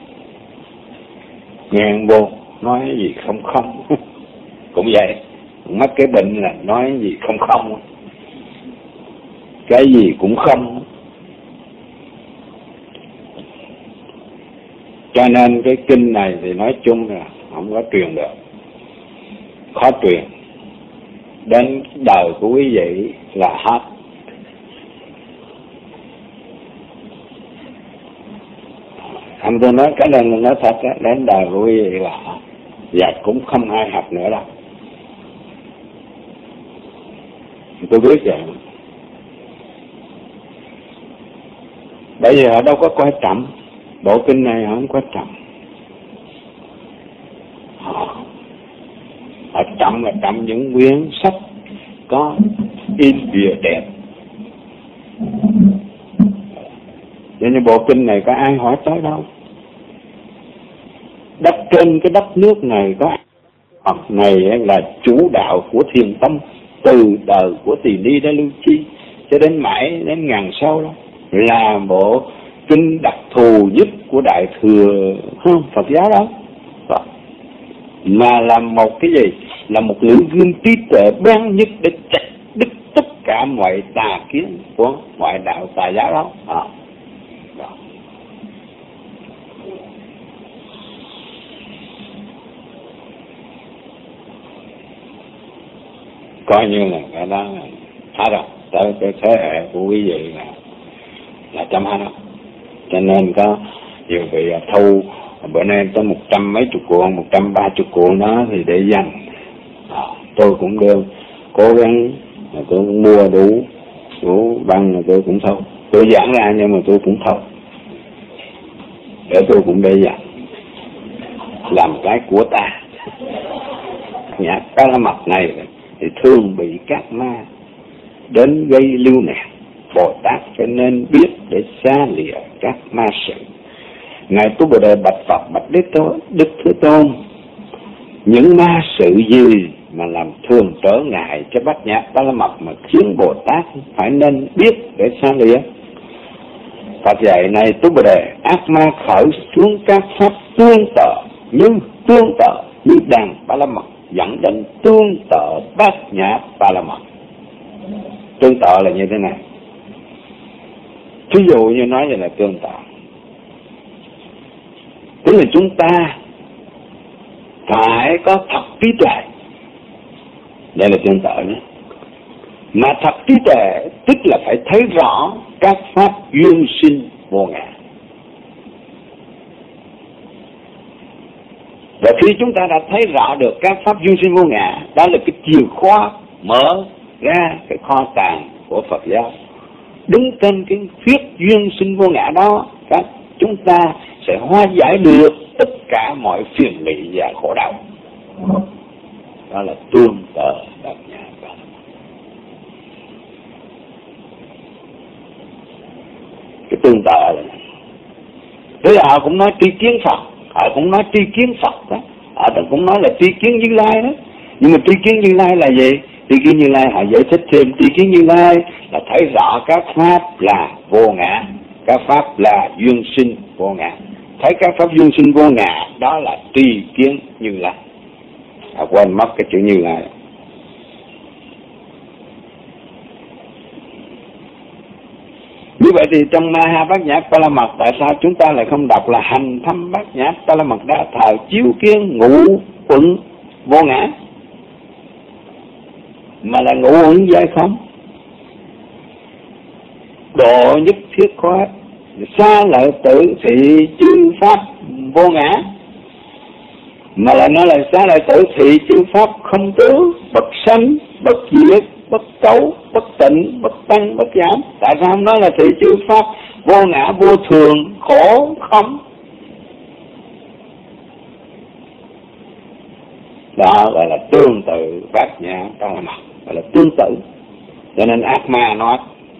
nghe không vô, nói gì không cũng vậy, mắc cái bệnh là nói gì không, cái gì cũng không. Cho nên cái kinh này thì nói chung là không có truyền được, khó truyền. Đến đời của quý vị là hết. Không, tôi nói cái này mình nói thật á, đến đời của quý vị là hết. Và cũng không ai học nữa đâu. Tôi biết vậy. Bởi vì họ đâu có quan trọng. Bộ kinh này họ không quan trọng. Họ trọng là trọng những quyển sách có in bìa đẹp. Nên như bộ kinh này có ai hỏi tới đâu. Đất trên cái đất nước này có Phật này là chủ đạo của thiền tông từ đời của Tỳ Ni Đa Lưu Chi cho đến mãi đến ngàn sau đó, là bộ kinh đặc thù nhất của Đại thừa Phật giáo đó. Mà là một cái gì? Là một lưỡi gươm trí tuệ bén nhất để chặt đứt tất cả mọi tà kiến của mọi đạo tà giáo đó. Coi như là cái đó hết rồi, tới cái thế hệ của quý vị là chấm hết đó. Cho nên có nhiều vị thu bữa nay tới 100 mấy chục cuộn, 130 cuộn đó thì để dành. Tôi cũng đưa cố gắng, tôi cũng mua đủ băng là tôi cũng thâu. Tôi giảng ra nhưng mà tôi cũng thâu, để tôi cũng để dành làm cái của ta. Nhạc Ba La Mật này thì thường bị các ma đến gây lưu nạn. Bồ Tát cho nên biết để xa lìa các ma sự. Ngài Tu Bồ Đề bạch Phật, bạch Đức Thế Tôn, những ma sự gì mà làm thường trở ngại cho Bát Nhã Ba La Mật mà khiến Bồ Tát phải nên biết để xa lìa? Phật dạy này Tu Bồ Đề, ác ma khởi xuống các pháp tương tự như đàn Ba La Mật dẫn đến tương tự Bát Nhã Ba La Mật. Tương tự là như thế này. Ví dụ như nói vậy là tương tự, tức là chúng ta phải có thật trí tuệ. Đây là tương tự nhé. Mà thật trí tuệ tức là phải thấy rõ các pháp duyên sinh vô ngã. Và khi chúng ta đã thấy rõ được các pháp duyên sinh vô ngã, đó là cái chìa khóa mở ra cái kho tàng của Phật giáo. Đứng trên cái thuyết duyên sinh vô ngã đó, chúng ta sẽ hóa giải được tất cả mọi phiền lụy và khổ đau. Đó là tương tự Bát Nhã Ba La Mật. Cái tương tự là thế là họ cũng nói tri kiến Phật, họ cũng nói tri kiến Phật đó, họ cũng nói là tri kiến Như Lai đó. Nhưng mà tri kiến Như Lai là gì? Tri kiến Như Lai họ giải thích thêm, tri kiến Như Lai là thấy rõ các pháp là vô ngã, các pháp là duyên sinh vô ngã. Thấy các pháp duyên sinh vô ngã, đó là tri kiến Như Lai. Họ quên mất cái chữ Như Lai. Như vậy thì trong Maha Bát Nhã Pa La Mật, tại sao chúng ta lại không đọc là hành thâm Bát Nhã Pa La Mật Đa Thờ chiếu kiến ngũ uẩn vô ngã, mà là ngũ uẩn giai không, độ nhất thiết khoát, xa lợi tử thị chư pháp vô ngã, mà là nó là xa lợi tử thị chư pháp không tướng, bất sanh, bất diệt, bất cấu, bất tịnh, bất tăng, bất giảm. Tại sao không nói là thị chư pháp vô ngã, vô thường, khổ, không? Đó gọi là tương tự Bát Nhã Pa La Mật, gọi là tương tự. Cho nên ác ma nói.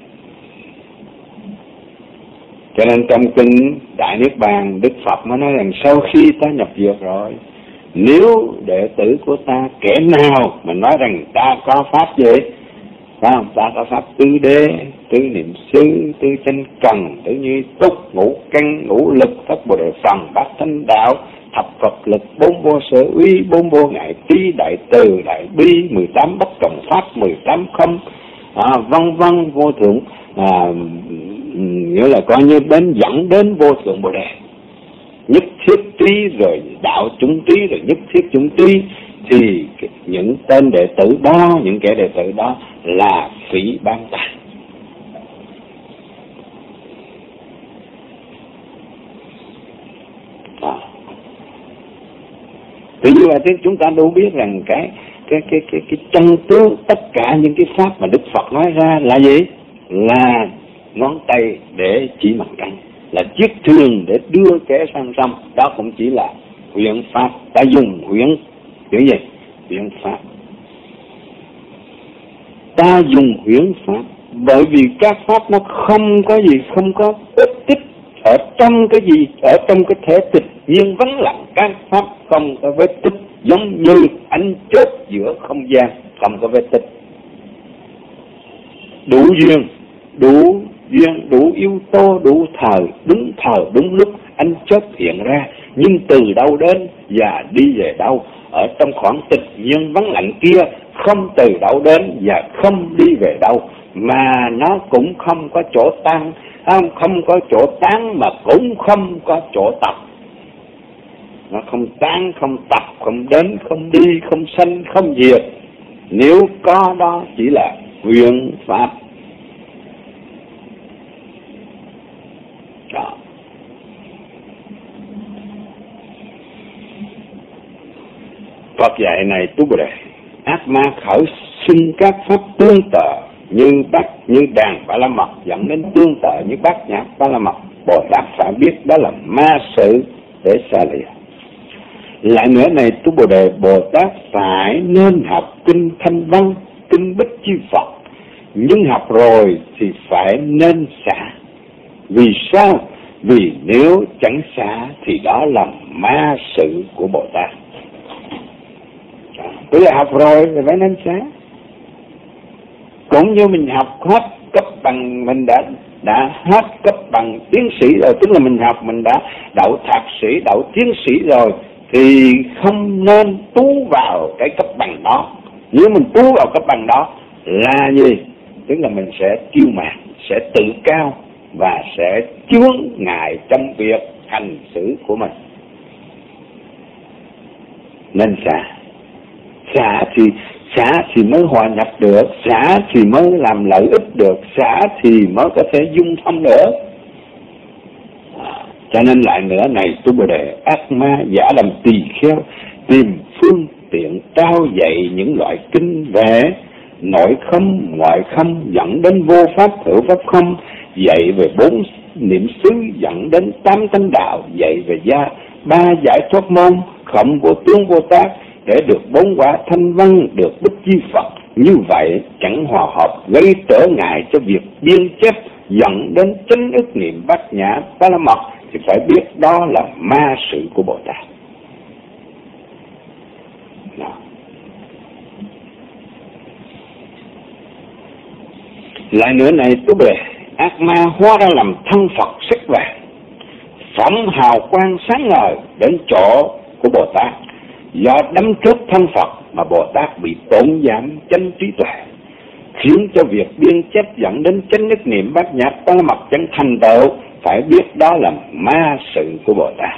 Cho nên trong kinh Đại Niết Bàn, Đức Phật mới nói rằng sau khi ta nhập diệt rồi, nếu đệ tử của ta kẻ nào mà nói rằng ta có pháp gì, phải không? Ta có pháp tứ đế, tứ niệm xứ, tứ chánh cần, tứ như túc, ngũ căn, ngũ lực, thất bồ đề phần, bát thánh đạo, thập Phật lực, bốn vô sở uy, bốn vô ngại trí, đại từ, đại bi, 18 bất cộng pháp, 18 không, vân vân vô thượng, nghĩa là coi như dẫn đến vô thượng bồ đề. Nhất thiết trí rồi đạo chúng trí rồi nhất thiết chúng trí, thì những tên đệ tử đó, những kẻ đệ tử đó là phỉ báng ta. Vì như vậy thì chúng ta đâu biết rằng cái chân tướng tất cả những cái pháp mà Đức Phật nói ra là gì? Là ngón tay để chỉ mặt trăng, là chiếc thuyền để đưa kẻ sang sông. Đó cũng chỉ là huyễn pháp. Ta dùng huyễn chữ gì? Huyễn pháp. Ta dùng huyễn pháp bởi vì các pháp nó không có gì, không có vết tích ở trong cái gì, ở trong cái thể tịch nhiên vắng lặng. Các pháp không có vết tích, giống như ánh chớp giữa không gian, không có vết tích. Đủ duyên, đủ yếu tố, đủ thời đúng lúc ánh chớp hiện ra, nhưng từ đâu đến và đi về đâu, ở trong khoảng tịch nhiên vắng lặng kia, không từ đâu đến và không đi về đâu, mà nó cũng không có chỗ tan, không có chỗ tán mà cũng không có chỗ tập. Nó không tán, không tập, không đến, không đi, không sanh, không diệt. Nếu có đó chỉ là huyễn pháp. Đó. Phật dạy này tu Bồ Đề, ác ma khởi sinh các pháp tương tự như đàn Ba La Mật dẫn đến tương tự như Bát Nhã Ba La Mật. Bồ Tát phải biết đó là ma sự để xa lìa. Lại nữa này tu Bồ Đề, Bồ Tát phải nên học kinh Thanh Văn, kinh Bích Chi Phật, nhưng học rồi thì phải nên xả. Vì sao? Vì nếu chẳng xả thì đó là ma sự của Bồ Tát. Bây giờ học rồi thì phải nên xả. Cũng như mình học hết cấp bằng, mình đã hết cấp bằng tiến sĩ rồi, tức là mình học, mình đã đậu thạc sĩ, đậu tiến sĩ rồi, thì không nên tú vào cái cấp bằng đó. Nếu mình tú vào cấp bằng đó là gì? tức là mình sẽ kiêu mạn, sẽ tự cao và sẽ chướng ngại trong việc hành xử của mình. Nên xả thì mới hòa nhập được, xả thì mới làm lợi ích được, xả thì mới có thể dung thông được. Cho nên lại nữa này Tu Bồ Đề, ác ma giả làm tỳ kheo, tìm phương tiện trao dạy những loại kinh về nội không, ngoại không, dẫn đến vô pháp, hữu pháp không, dạy về 4 niệm xứ, dẫn đến 8 tánh đạo, dạy về 3 giải thoát môn, không vô tướng vô tác, để được 4 quả thanh văn, được bích chi Phật. Như vậy chẳng hòa hợp, gây trở ngại cho việc biên chép, dẫn đến chánh ức niệm bát nhã ba la mật, thì phải biết đó là ma sự của Bồ Tát. Đó. Lại nữa này Tu Bồ Đề, ác ma hóa ra làm thân Phật sắc vàng, phóng hào quang sáng ngời đến chỗ của Bồ Tát. Do đắm trước thân Phật mà Bồ Tát bị tổn giảm chánh trí tuệ, khiến cho việc biên chép dẫn đến chánh nhất niệm bát nhã ba la mật chẳng thành tựu. Phải biết đó là ma sự của Bồ Tát.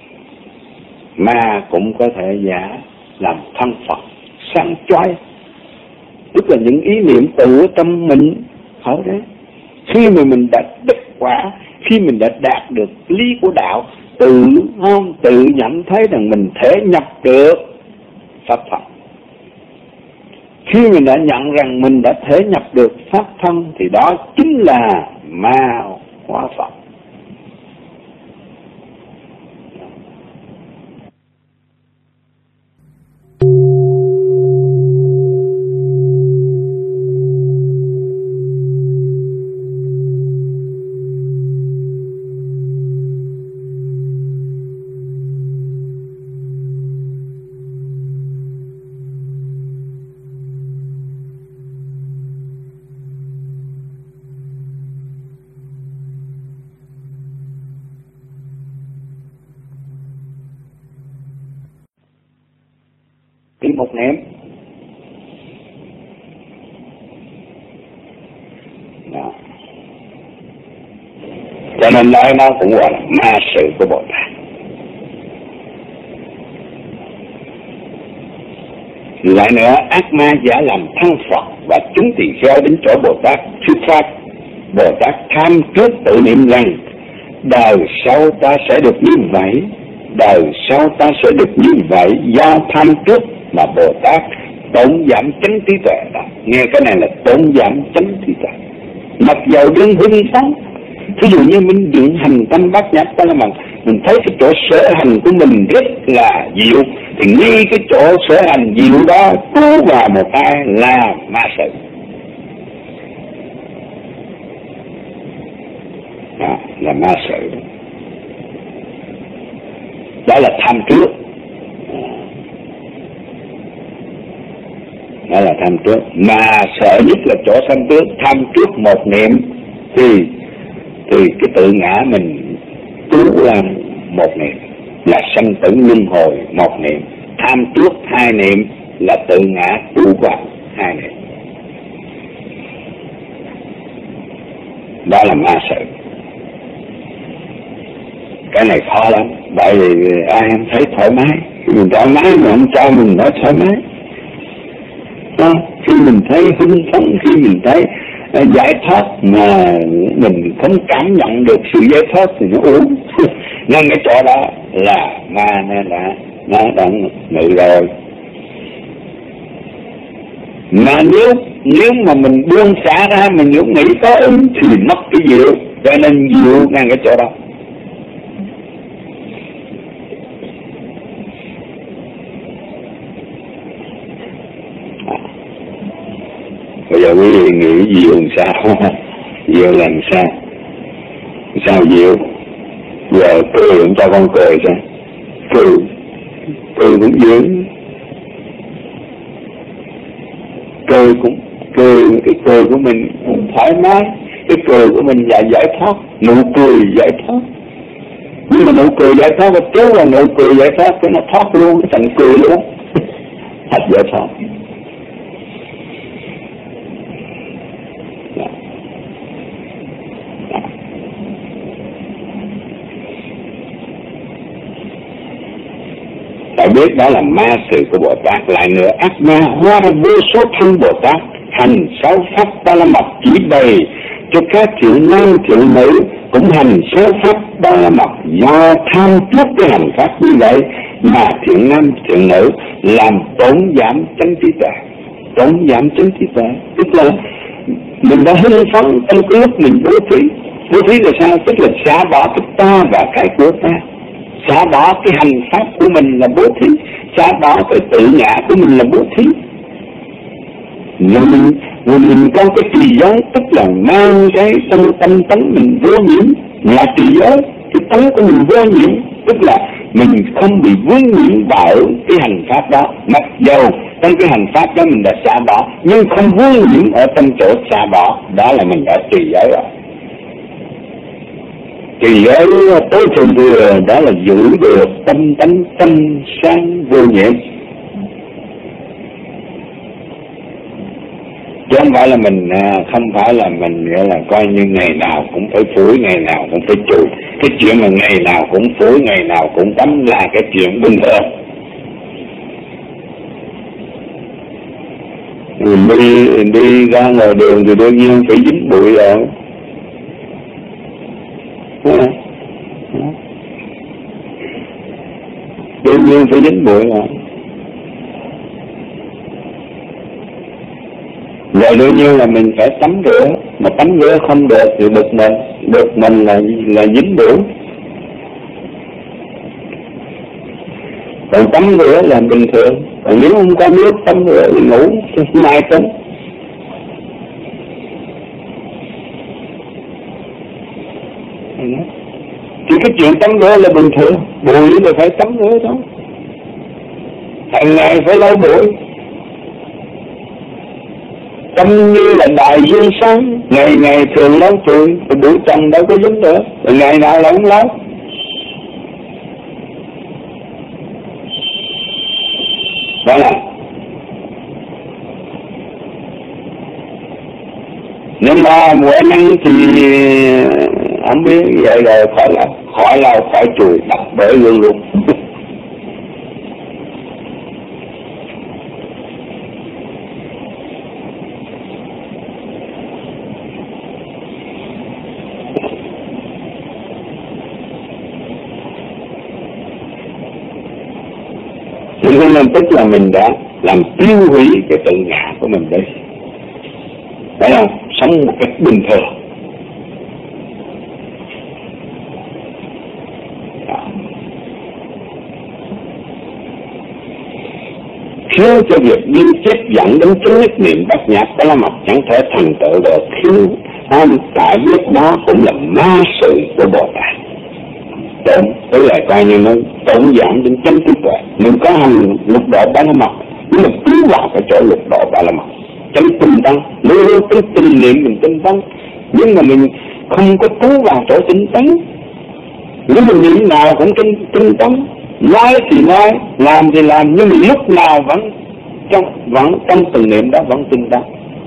Ma cũng có thể giả làm thân Phật sáng chói, tức là những ý niệm tự trong mình ở đấy. Khi mà mình đã đắc quả, khi mình đã đạt được lý của đạo, tự nhận thấy rằng mình thể nhập được pháp thân. Khi mình đã nhận rằng mình đã thể nhập được pháp thân, thì đó chính là ma hóa Phật. Một niệm đó. Cho nên nói nó cũng gọi là ma sự của Bồ Tát. Lại nữa, ác ma giả làm thân Phật và chúng tỳ kheo đến chỗ Bồ Tát thuyết pháp. Bồ Tát tham trước tự niệm rằng đời sau ta sẽ được như vậy, đời sau ta sẽ được như vậy. Do tham trước mà Bồ Tát tổn giảm chánh trí tuệ đó. Nghe cái này là tổn giảm chánh trí tuệ. Mặc dầu đương hưng phấn, ví dụ như mình dựng hành tâm bát nhã ba la mật, mình thấy cái chỗ sở hành của mình rất là diệu, thì ngay cái chỗ sở hành diệu đó cứu vào một ai là ma sự. Đó là ma sự. Đó là tham trước. Đó là tham trước. Mà sợ nhất là chỗ tham trước. Tham trước một niệm thì cái tự ngã mình cứu là một niệm, là sanh tử luân hồi một niệm. Tham trước 2 niệm là tự ngã cứu vào 2 niệm. Đó là ma sự. Cái này khó lắm. Bởi vì ai em thấy thoải mái, mình thoải mái mà không cho mình nói thoải mái. Khi mình thấy hưng phấn, khi mình thấy giải thoát mà mình không cảm nhận được sự giải thoát thì nó uống. Nên cái chỗ đó là ma, nên là nó đang ngự rồi. Mà nếu mà mình buông xả ra, mình cũng nghĩ có ứng thì mất cái diệu. Cho nên diệu ngang cái chỗ đó. Bây giờ quý vị nghĩ diệu làm sao? Diệu làm sao? Sao diệu? Giờ cười cũng cho con cười sao? Cười cũng dưỡng. Cười cái cười của mình cũng thoải mái. Cái cười của mình là giải thoát. Nụ cười giải thoát. Nhưng mà nụ cười giải thoát, chứ là nụ cười giải thoát, cái nó thoát luôn, nó thành cười luôn. Thật giải thoát. phải biết đó là ma sự của Bồ Tát. Lại nữa, ác ma hóa ra vô số thân Bồ Tát hành 6 pháp Ba La Mật, chỉ bày cho các thiện nam thiện nữ cũng hành 6 pháp Ba La Mật. Do tham trước cái hành pháp như vậy mà thiện nam thiện nữ làm tổn giảm chánh trí tuệ. Tổn giảm chánh trí tuệ tức là mình đã hưng phấn trong cái lúc mình bố thí. Bố thí là sao? Tức là xả bỏ cái ta và cái của ta, xả bỏ cái hành pháp của mình là bố thí, xả bỏ cái tự ngã của mình là bố thí. Rồi mình có cái trì giới, tức là mang cái tâm tánh mình vô nhiễm là trì giới. Cái tánh của mình vô nhiễm tức là mình không bị vướng nhiễm vào cái hành pháp đó. Mặc dầu trong cái hành pháp đó mình đã xả bỏ, nhưng không vướng nhiễm ở trong chỗ xả bỏ, đó là mình đã trì giới rồi. Trì giới tối thượng thừa đó là giữ được tâm tánh tâm sáng vô nhiễm. Chứ không phải là mình nghĩa là coi như ngày nào cũng phải phủi, ngày nào cũng phải chùi. Cái chuyện mà ngày nào cũng phủi, ngày nào cũng tắm là cái chuyện bình thường. Đi ra ngoài đường thì đương nhiên phải dính bụi rồi. Đương nhiên phải dính bụi rồi. Rồi đương nhiên là mình phải tắm rửa, mà tắm rửa không được thì được mình là dính bụi. Còn tắm rửa là bình thường, còn nếu không có nước tắm rửa thì ngủ mai tính. Thì cái chuyện tắm rửa là bình thường, bụi là phải tắm rửa thôi, hàng ngày phải lau bụi. Tâm như là đại dương sáng, ngày ngày thường lau chùi, buổi trần đâu có dính nữa, ngày nào là không lau. Đó là nhưng mà mỗi năm thì không biết vậy rồi khỏi lau khỏi chùi, đập bể luôn luôn. Nên tức là mình đã làm tiêu hủy cái tự ngã của mình đấy. Đấy là sống một cách bình thường. Khiến cho việc liên kết dẫn đến chứng nhất niệm bát nhã Ba La Mật chẳng thể thành tựu được. Khiến tại biết đó cũng là ma sự của Bồ Tát. Tức là coi như nó tổn giảm đến chánh trí tuệ. Mình có hành lục độ Ba La Mật, nhưng mà cứ vào cái chỗ lục độ Ba La Mật chánh tinh tấn, luôn luôn cái tinh niệm mình tinh tấn. Nhưng mà mình không có cố vào chỗ tinh tấn, nếu mình niệm nào cũng tinh tấn, nói thì nói, làm thì làm, nhưng mà lúc nào vẫn trong từng niệm đó vẫn tinh tấn.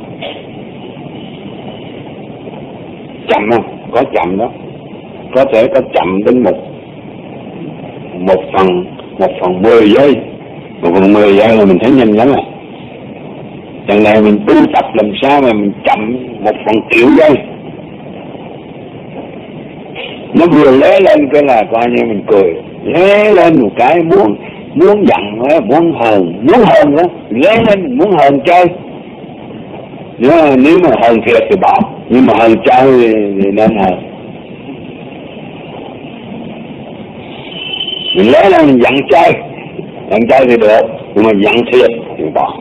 Chậm không? Có chậm đó, có thể có chậm đến một phần 10 giây, 10 giây là mình thấy nhanh lắm rồi. Chẳng lẽ mình tu tập làm sao mà mình chậm 1/1.000.000 giây. Nó vừa lé lên cái là coi như mình cười, lé lên một cái muốn giận, muốn hờn đó, lé lên muốn hờn chơi. Nếu mà hờn thiệt thì bỏ, nhưng mà hờn chơi thì nên hờn. Mình lé lên mình giận chơi thì được, nhưng mà giận thiệt thì bỏ.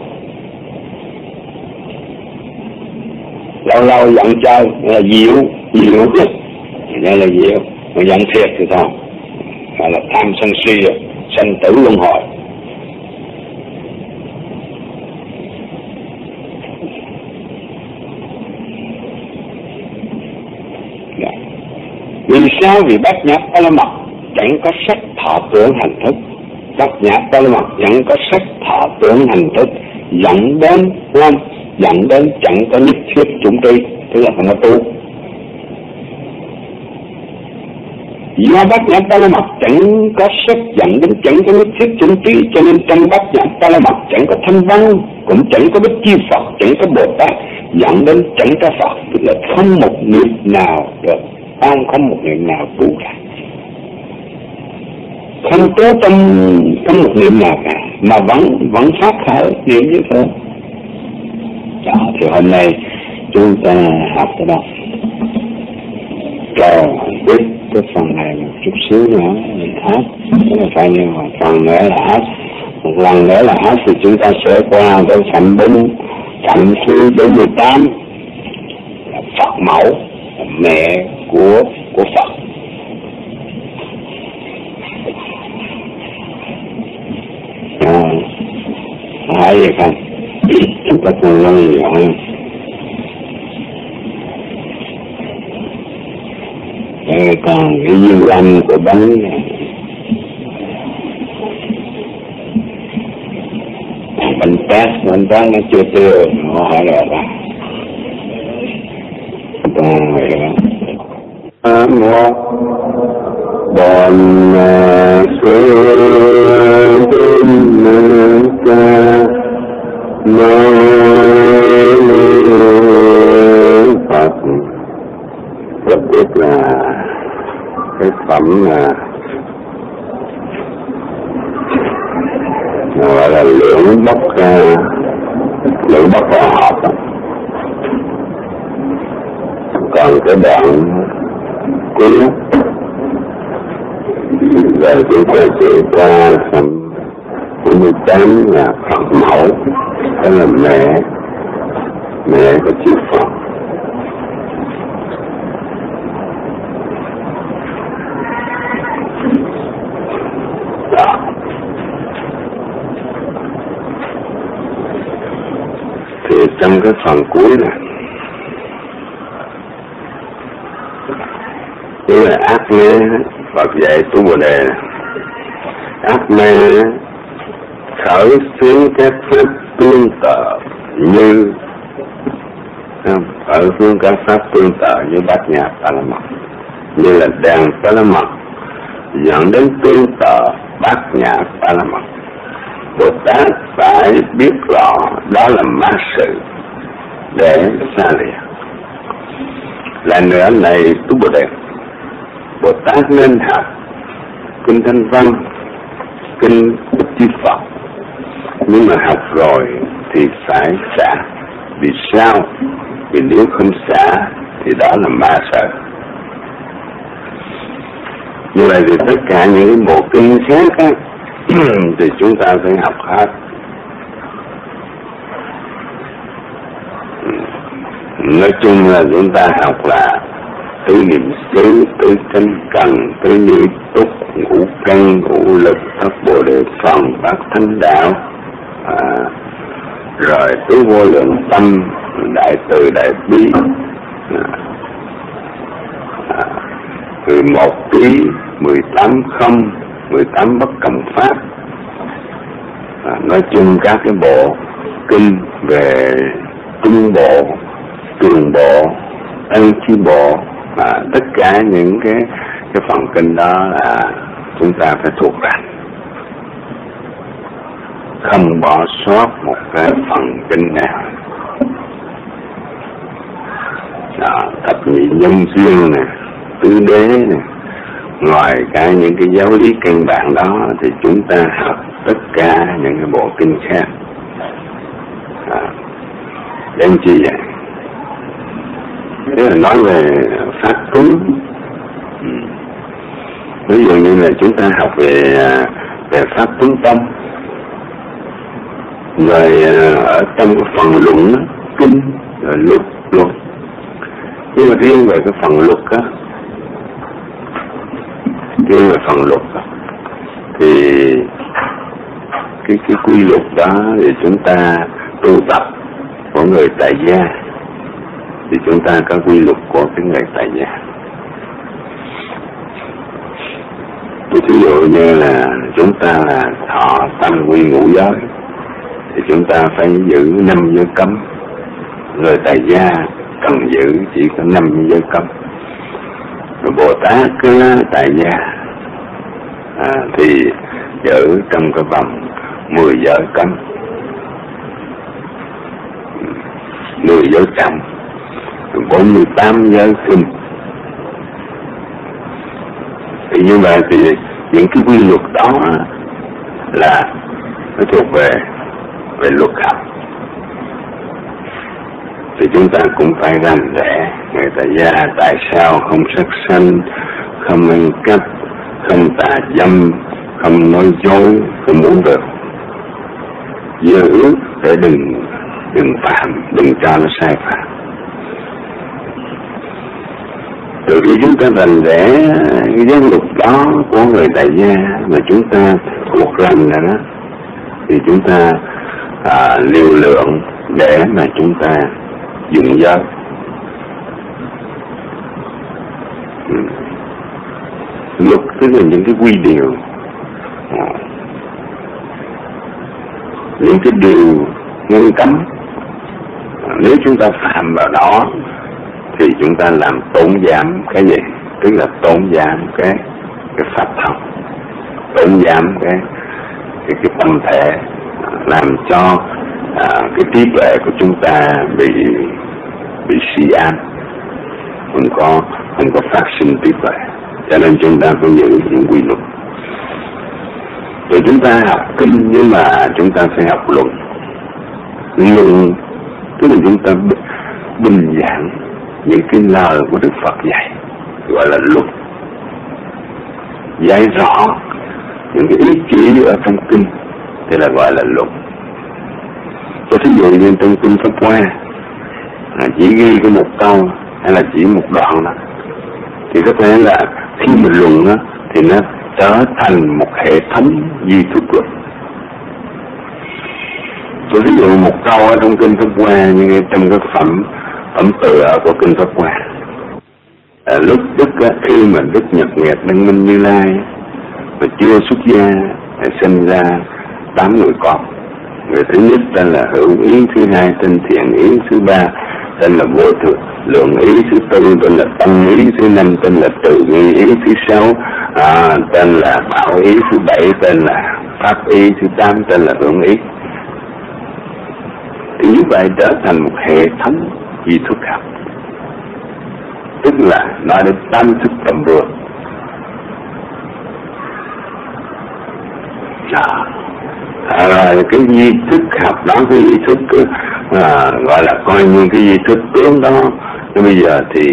Lâu giận chơi là dịu đây là dịu, mà giận thiệt thì thôi, là tham sân si rồi, sanh tử luân hồi. Vì sao? Vì bát nhã Ba La Mật chẳng có sắc thọ tưởng hành thức. Bát nhã Ba La Mật chẳng có sắc thọ tưởng hành thức, dẫn đến chẳng có nhất thiết chủng tri, tức là không có tu. Do Bát Nhã Ba La Mật chẳng có sức dẫn đến, chẳng có nhất thiết chánh trí, cho nên trong Bát Nhã Ba La Mật chẳng có thanh văn, cũng chẳng có Bích Chi Phật, chẳng có Bồ Tát, dẫn đến chẳng có Phật, tức là không một niệm nào được an, không một niệm nào cứu cả, không có trong một niệm nào cả, mà vẫn phát khởi niệm như thế. Đó, thì hôm nay chúng ta học cái đó, rồi biết cái phần này một chút xíu nữa hết, không phải như một phần nữa là hết, một lần nữa là hết, thì chúng ta sẽ qua cái phẩm 48 Phật mẫu, mẹ của Phật. Hay vậy không? Chúng ta cùng lo nhiều. Còn cái dư âm của bánh test nó chưa chưa nó hỏi rồi đó. Còn vậy đó. Một bọn sư ca Phật, rất biết là cái phẩm gọi là lưỡng bất hòa hợp. Còn cái đoạn cuối rồi chúng ta sẽ qua phẩm 48 là Phật mẫu, đó là mẹ của chư Phật. Thì trong cái phần cuối này, tức là ác mê, Phật dạy Tu Bồ Đề, ác mê khởi xướng các pháp tương tự như ở phương các pháp tương tự như Bát Nhã Ba La Mật, như là đàn Ba La Mật dẫn đến tương tự Bát Nhã Ba La Mật. Bồ Tát phải biết rõ đó là ma sự để xa lìa. Lại nữa này Tu Bồ Đề, Bồ Tát nên học kinh Thanh Văn, kinh Chư Phật, nhưng mà học rồi thì phải xả. Vì sao? Vì nếu không xả thì đó là ma sợ. Như vậy thì tất cả những bộ kinh khác á, thì chúng ta phải học hết. Nói chung là chúng ta học là tứ niệm xứ, tứ chánh cần, tứ niệm túc, ngũ căn, ngũ lực, thất bồ đề phần, bát thánh đạo, rồi tứ vô lượng tâm, đại từ đại bi, 11 ký, 18 không, 18 bất cộng pháp. Nói chung các cái bộ kinh về trung bộ, tường bộ, ân chi bộ, tất cả những cái phần kinh đó là chúng ta phải thuộc ra, không bỏ sót một cái phần kinh nào. Thập nhị nhân duyên nè, tứ đế nè, ngoài cả những cái giáo lý căn bản đó thì chúng ta học tất cả những cái bộ kinh khác. Đến chi vậy? Thế là nói về pháp cúng. Ví dụ như là chúng ta học về pháp cúng tâm, rồi ở trong cái phần luận đó, kinh rồi luật. Nhưng mà riêng về cái phần luật á, thì cái quy luật đó thì chúng ta tu tập của người tại gia, thì chúng ta có quy luật của cái người tại gia. Ví dụ như là chúng ta là thọ tam quy ngũ giới, thì chúng ta phải giữ 5 giới cấm. Người tại gia cần giữ chỉ có 5 giới cấm. Bồ Tát tại gia thì giữ trong cái vòng 10 giới cấm, 10 giới trọng, 48 giới kinh. Thì như vậy thì những cái quy luật đó là nó thuộc về luật học. Thì chúng ta cũng phải rành rẽ người tại gia tại sao không sát sanh, không ăn cắp, không tà dâm, không nói dối, không muốn được, giữ để đừng phạm, đừng cho nó sai phạm. Từ khi chúng ta rành rẽ cái giới luật đó của người tại gia mà chúng ta thuộc rành rồi đó, thì chúng ta liều lượng để mà chúng ta dùng giới. Luật tức là những cái quy điều, những cái điều ngăn cấm. Nếu chúng ta phạm vào đó thì chúng ta làm tổn giảm cái gì? Tức là tổn giảm cái pháp thông, tổn giảm cái tâm thể, làm cho cái trí tuệ của chúng ta bị suy an, không có phát sinh trí tuệ. Cho nên chúng ta phải giữ những quy luật. Rồi chúng ta học kinh nhưng mà chúng ta phải học luận. Luận tức là chúng ta bình giảng những cái lời của Đức Phật dạy, gọi là luật. Dạy rõ những cái ý chỉ ở trong kinh thì là gọi là luật. Có thí dụ như trong kinh Pháp Hoa chỉ ghi cái một câu hay là chỉ một đoạn đó, thì có thể là khi mình luận đó, thì nó trở thành một hệ thống di thức luật. Tôi ví dụ một câu ở trong kinh Pháp Hoa, như trong cái phẩm tựa của kinh Pháp Hoa, lúc Đức khi mà Đức Nhật Nguyệt Đăng Minh Như Lai và chưa xuất gia sinh ra 8 người con. Người thứ nhất tên là Hữu Ý, thứ hai tên Thiện Ý, thứ ba tên là Vô Thượng Lượng Ý, thứ tư tên là Tâm Ý, thứ năm tên là Tự Nghi Ý, thứ sáu tên là Bảo Ý, thứ bảy tên là Pháp Ý, thứ 8 tên là Hưởng Ý. Thì như vậy trở thành một hệ thống di thức học, tức là nói đến 8 thức tầm vượng. Rồi cái di thức học đó, cái di thức gọi là coi như cái di thức tướng đó. Thế bây giờ thì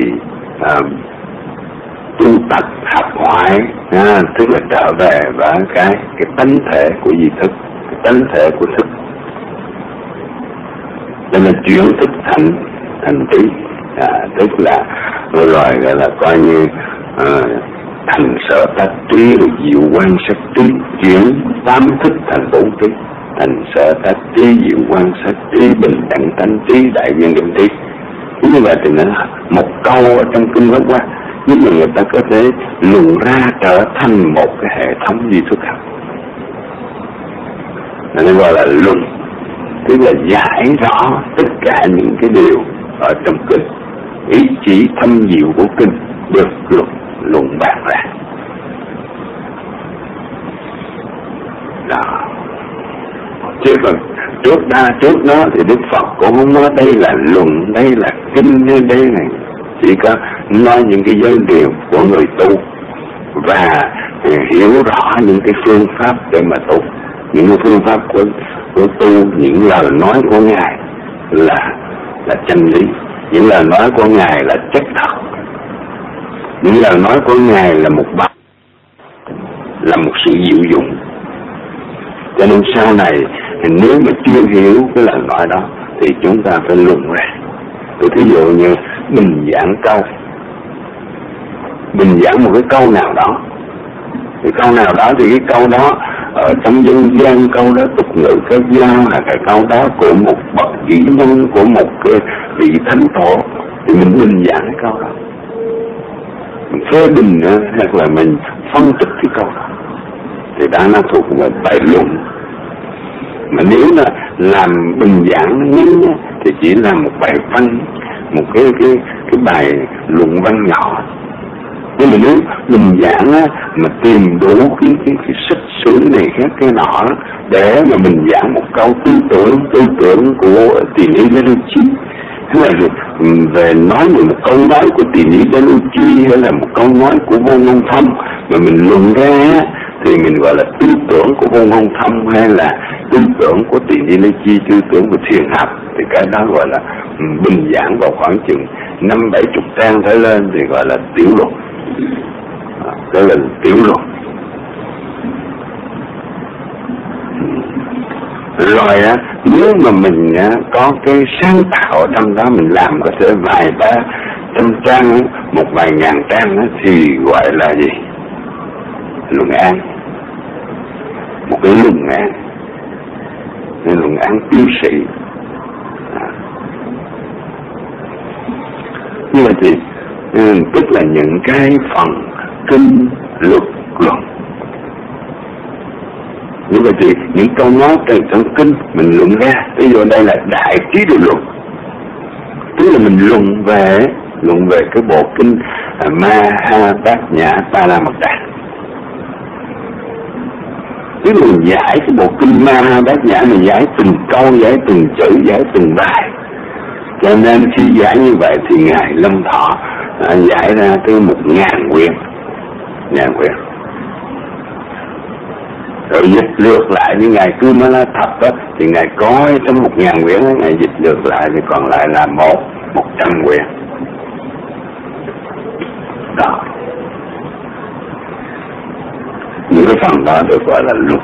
tu tập học hỏi, tức là trở về với cái tánh thể của di thức, cái tánh thể của thức. Cho nên chuyển thức thành trí, tức là rồi gọi là coi như thành sở tác trí, rồi diệu quan sát trí, chuyển 8 thức thành 4 trí, thành sở tác trí, diệu quan sát trí, bình đẳng tánh trí, đại viên định trí. Như vậy thì nó một câu ở trong kinh Pháp Hoa, nhưng mà người ta có thể luận ra trở thành một cái hệ thống di thức học. Nên gọi là luận, tức là giải rõ tất cả những cái điều ở trong kinh, ý chỉ thâm diệu của kinh được luận bàn ra. Đó. Chứ còn trước đó thì Đức Phật cũng không nói đây là luận, đây là kinh, đây này, chỉ có nói những cái giới điều của người tu và hiểu rõ những cái phương pháp để mà tu, những cái phương pháp của tu, những lời nói của Ngài là chân lý, những lời nói của Ngài là chất thật, những lời nói của Ngài là một bài, là một sự diệu dụng. Cho nên sau này nếu mà chưa hiểu cái lời nói đó thì chúng ta phải luận ra. Ví dụ như bình giảng câu, bình giảng một cái câu nào đó, thì câu nào đó thì cái câu đó ở trong dân gian, câu đó tục ngữ câu giao, hay cái câu đó của một bậc vĩ nhân, của một cái vị thánh tổ, thì mình bình giảng cái câu đó, mình phê bình hoặc là mình phân tích cái câu đó, thì đã nó thuộc về bài luận. Mà nếu là làm bình giảng nó ngắn thì chỉ là một bài văn, một cái bài luận văn nhỏ. Nhưng mà nếu mình giảng á, mà tìm đủ cái sách sử này khác cái nọ để mà mình giảng một câu tư tưởng của Tỳ Ni Danuchi, hay là về nói một câu nói của Tỳ Ni Danuchi, hay là một câu nói của Vô Ngôn Thông mà mình luận ra thì mình gọi là tư tưởng của Vô Ngôn Thông, hay là tư tưởng của Tỳ Ni Danuchi, tư tưởng của Thiền học, thì cái đó gọi là bình giảng vào khoảng chừng 50-70 trang trở lên thì gọi là tiểu luật. Đó là tiểu luật. Rồi á, nếu mà mình có cái sáng tạo ở trong đó, mình làm có thể vài ba trăm trang, một vài ngàn trang á, thì gọi là gì? Luận án. Một cái luận án. Cái luận án tiến sĩ. Như vậy thì tức là những cái phần kinh luật luận. Như vậy thì những câu nói trong kinh mình luận ra, ví dụ đây là Đại Trí Độ Luận, tức là mình luận về cái bộ kinh Mahabharata. Tức là mình giải cái bộ kinh Mahabharata, mình giải từng câu, giải từng chữ, giải từng bài. Cho nên khi giải như vậy thì Ngài Lâm Thọ giải ra tới 1000 quyển. Rồi dịch lược lại với Ngài Kumala Thập đó, thì Ngài có trong 1000 quyển, Ngài dịch lược lại thì còn lại là 100 quyển. Đó. Những cái phần đó được gọi là luật.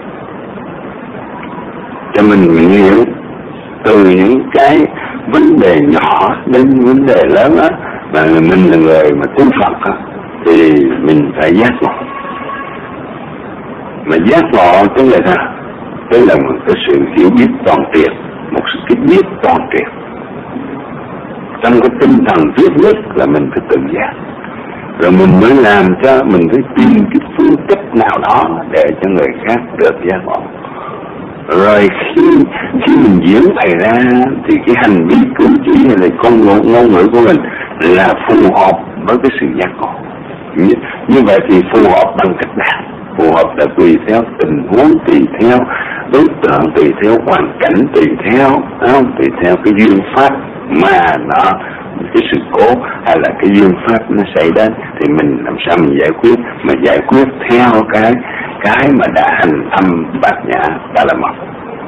Cho mình hiểu từ những cái vấn đề nhỏ đến vấn đề lớn á, mà mình là người mà tu Phật á, thì mình phải giác ngộ. Mà giác ngộ tức là sao? Tức là một cái sự hiểu biết toàn triệt, một sự biết toàn triệt. Trong cái tinh thần trước nhất là mình phải tự giác, rồi mình mới làm cho mình phải tìm cái phương cách nào đó để cho người khác được giác ngộ. Rồi khi mình diễn bày ra thì cái hành vi cử chỉ hay là ngôn ngữ của mình là phù hợp với cái sự giác ngộ. Như vậy thì phù hợp bằng cách nào? Phù hợp là tùy theo tình huống, tùy theo đối tượng, tùy theo hoàn cảnh, tùy theo cái duyên pháp mà nó, cái sự cố hay là cái duyên pháp nó xảy đến, thì mình làm sao mình giải quyết, mà giải quyết theo cái mà đã hành thâm Bát Nhã Ba La Mật.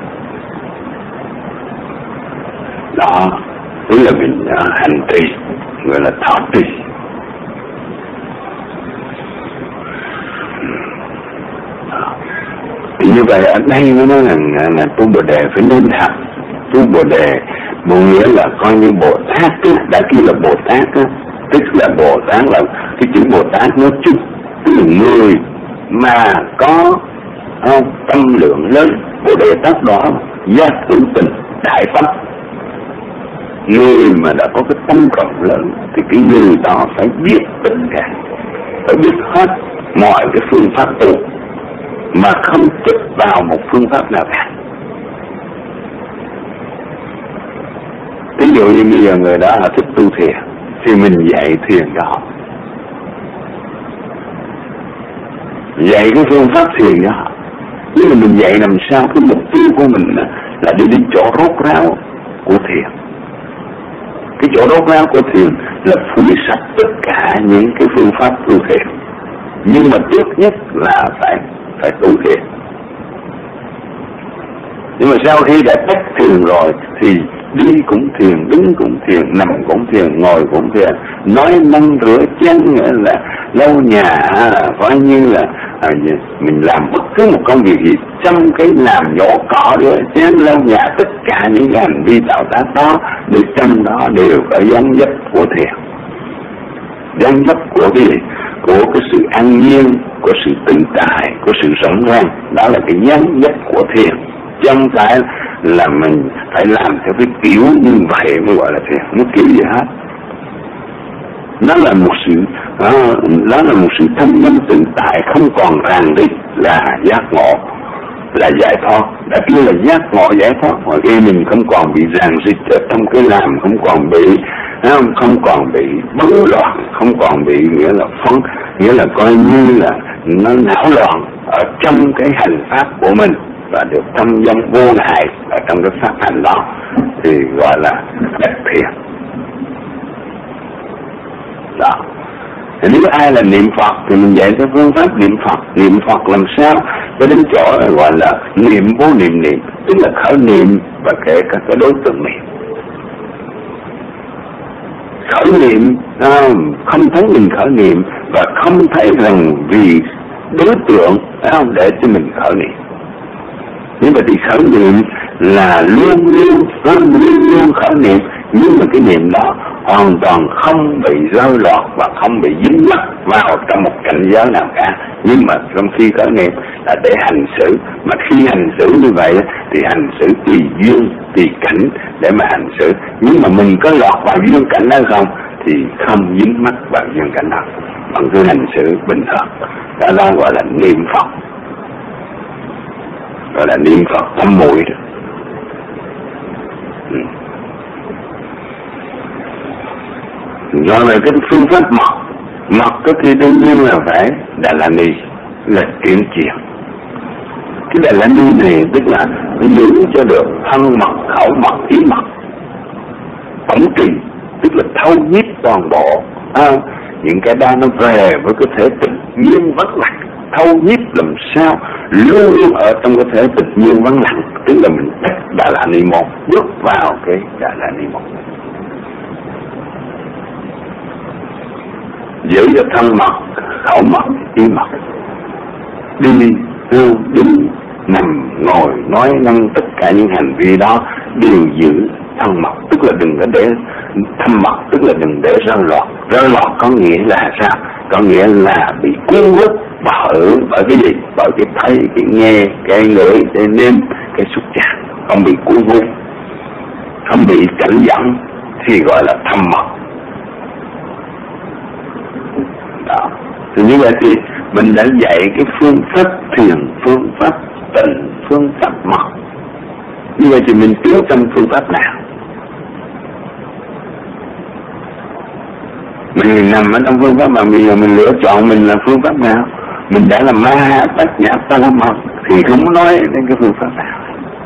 Đó, tức là mình hành trì, gọi là thọ trì. Thì như vậy ở đây nó nói là tu Bồ Đề phải nên học. Tu Bồ Đề một nghĩa là coi như Bồ Tát, đã kêu là Bồ Tát á, tức là Bồ Tát là cái chữ Bồ Tát nói chung, tức là người mà có tâm lượng lớn. Bồ Đề Tát đó giác hữu tình đại pháp. Người mà đã có cái tâm rộng lớn thì cái người đó phải biết tất cả, phải biết hết mọi cái phương pháp tu mà không chấp vào một phương pháp nào cả. Ví dụ như bây giờ người đó là thích tu thiền thì mình dạy thiền cho họ, dạy cái phương pháp thiền cho họ. Nhưng mà mình dạy làm sao cái mục tiêu của mình là đi đến chỗ rốt ráo của thiền. Cái chỗ rốt ráo của thiền là phủi sạch tất cả những cái phương pháp tu thiền, nhưng mà trước nhất là phải tu thiền. Nhưng mà sau khi đã tách thiền rồi thì đi cũng thiền, đứng cũng thiền, nằm cũng thiền, ngồi cũng thiền, nói năng rửa chén là lau nhà, coi như là mình làm bất cứ một công việc gì, trong cái làm nhổ cỏ rửa chén, lau nhà, tất cả những hành vi tạo tác đó để trong đó đều có dáng dấp của thiền, dáng dấp của cái gì? Của cái sự an nhiên, của sự tự tại, của sự rộng ràng. Đó là cái dáng dấp của thiền, chứ không phải là mình phải làm theo cái kiểu như vậy mới gọi là thiền, không kiểu gì hết. Nó là một sự thanh minh tự tại, không còn ràng rít, là giác ngộ, là giải thoát. Đã kêu là giác ngộ giải thoát, rồi khi mình không còn bị ràng rít ở trong cái làm, không còn bị không còn bị bấn loạn, không còn bị nghĩa là coi như là nó não loạn ở trong cái hành pháp của mình, và được thâm dâm vô ngại ở trong cái pháp hành đó, thì gọi là bạch thiền. Đó. Thì nếu ai là niệm Phật thì mình dạy cái phương pháp niệm Phật làm sao cho đến chỗ gọi là niệm vô niệm niệm, tức là khởi niệm và kể cả cái đối tượng niệm. Khởi niệm không thấy mình khởi niệm và không thấy rằng vì đối tượng để cho mình khởi niệm. Nếu mà thì khởi niệm là luôn luôn khởi niệm, nhưng mà cái niệm đó hoàn toàn không bị rơi lọt và không bị dính mắc vào trong một cảnh giới nào cả. Nhưng mà trong khi khởi niệm là để hành xử, mà khi hành xử như vậy thì hành xử tùy duyên tùy cảnh để mà hành xử. Nhưng mà mình có lọt vào duyên cảnh đó không thì không dính mắc vào duyên cảnh đó, bằng cứ hành xử bình thường. Đó gọi là niệm Phật, gọi là niệm Phật tâm muội đó. Rồi về cái phương pháp mật có khi đương nhiên là phải Đà La Ni, là chuyển chuyển. Cái Đà La Ni này tức là giữ cho được thân mật, khẩu mật, ý mật, tổng trì, tức là thâu nhiếp toàn bộ những cái đó nó về với cái thể tự nhiên vắng lặng. Thâu nhiếp làm sao luôn luôn ở trong cái thể tự nhiên vắng lặng, tức là mình Đà La Ni một, bước vào cái Đà La Ni một, giữ cho thân mật, khẩu mật, ý mật, đi đứng nằm ngồi nói năng tất cả những hành vi đó đều giữ thân mật, tức là đừng có để thân mật, tức là đừng để rơi lọt có nghĩa là sao? Có nghĩa là bị cuốn hút bởi cái gì? Bởi cái thấy, cái nghe, cái ngửi, cái nếm, cái xúc chạm, không bị cuốn hút, không bị cảnh dẫn thì gọi là thân mật. Đó. Thì như vậy thì mình đã dạy cái phương pháp thiền, phương pháp tịnh, phương pháp mật. Như vậy thì mình tiến trong phương pháp nào? Mình nằm ở trong phương pháp mà bây giờ mình lựa chọn mình là phương pháp nào? Mình đã là ma bát nhã ta la mật thì không nói đến cái phương pháp nào,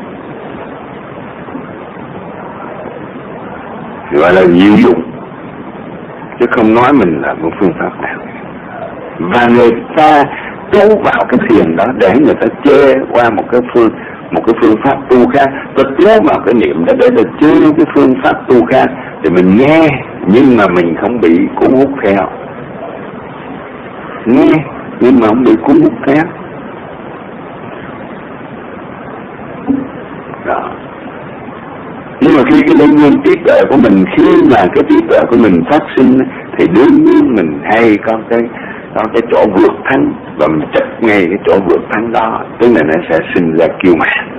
gọi là diệu dụng, chứ không nói mình là một phương pháp nào. Và người ta trú vào cái thiền đó để người ta chê qua một cái phương pháp tu khác, ta trú vào cái niệm đó để ta chê cái phương pháp tu khác, thì mình nghe nhưng mà mình không bị cuốn hút theo, nghe nhưng mà không bị cuốn hút theo. Đó. Nhưng mà khi cái đương nhiên trí tuệ của mình, khi mà cái trí tuệ của mình phát sinh thì đương nhiên mình hay có cái chỗ vượt thắng, và mình chấp ngay cái chỗ vượt thắng đó, tức là nó sẽ sinh ra kiêu mạn.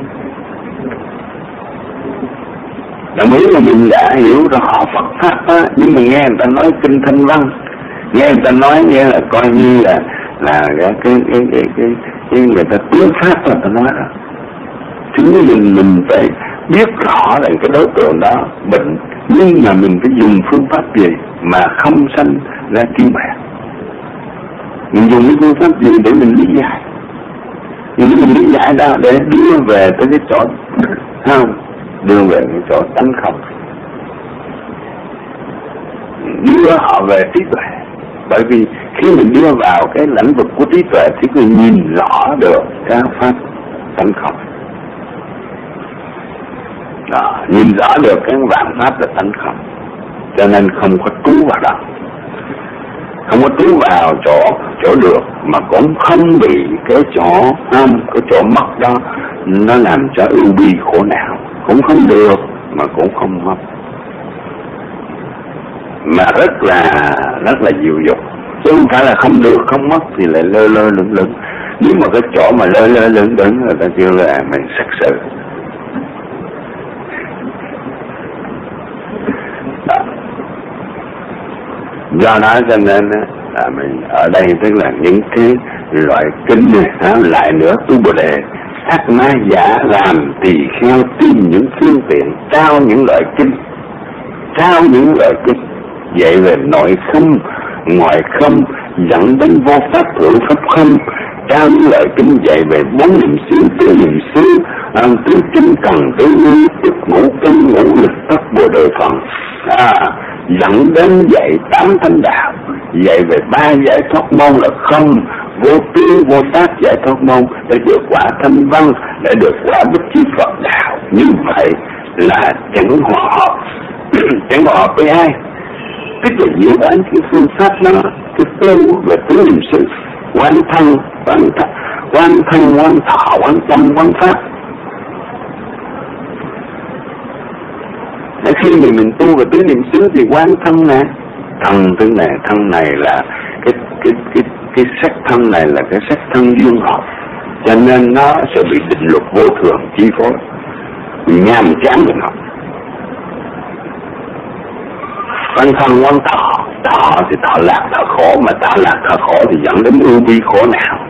Đồng ý là mình đã hiểu rõ Phật pháp á, nhưng mà nghe người ta nói kinh thanh văn, nghe người ta nói nghe là coi như là cái người ta tiếng pháp là ta nói đó. Chính mình phải biết rõ là cái đối tượng đó bệnh, nhưng mà mình phải dùng phương pháp gì mà không sanh ra kiêu mạn. Mình dùng cái phương pháp gì để mình lý giải, nhưng mình lý giải đó để đưa về tới cái chỗ không, đưa về cái chỗ tánh không, đưa họ về trí tuệ. Bởi vì khi mình đưa vào cái lĩnh vực của trí tuệ thì mình nhìn rõ được cái pháp tánh không. Đó, nhìn rõ được cái vạn pháp là tánh không, cho nên không có trú vào đó, không có trú vào chỗ được, mà cũng không bị cái chỗ mất đó nó làm cho ưu bi khổ não, cũng không được mà cũng không mất, mà rất là dịu dục, chứ không phải là không được không mất thì lại lơ lửng lửng. Nếu mà cái chỗ mà lơ lửng lửng người ta kêu là mình sắc sự. Do đó cho nên là mình ở đây tức là những cái loại kinh này lại nữa tu Bồ Đề ác ma giả làm tỳ kheo tìm những phương tiện trao những loại kinh sao những lời kinh dạy về nội không ngoại không dẫn đến vô pháp thượng pháp không, trao những lời kinh dạy về bốn niệm xứ, tứ niệm xứ, tứ chính cần, tứ nghi, tức ngũ kinh, ngũ lực, tất bồ đề phần, dẫn đến dạy tám thánh đạo, dạy về ba giải thoát môn là không, vô tướng vô tác giải thoát môn để được quả thanh văn, để được quả bích chi Phật đạo. Như vậy là chẳng hòa hợp. Chẳng hòa hợp với ai? Tức là dự đoán cái phương pháp nó, cái tu về tứ niệm xứ, quán thân, quán thọ, quán tâm, quán pháp. Khi mình tu về tứ niệm xứ thì quán thân nè, thân này là cái sắc thân này là cái sắc thân duyên hợp, cho nên nó sẽ bị định luật vô thường chi phối, nhàm chán mình học. Quán thân quán thọ thì thọ lạc thọ khổ, mà thọ lạc thọ khổ thì dẫn đến ưu bi khổ não.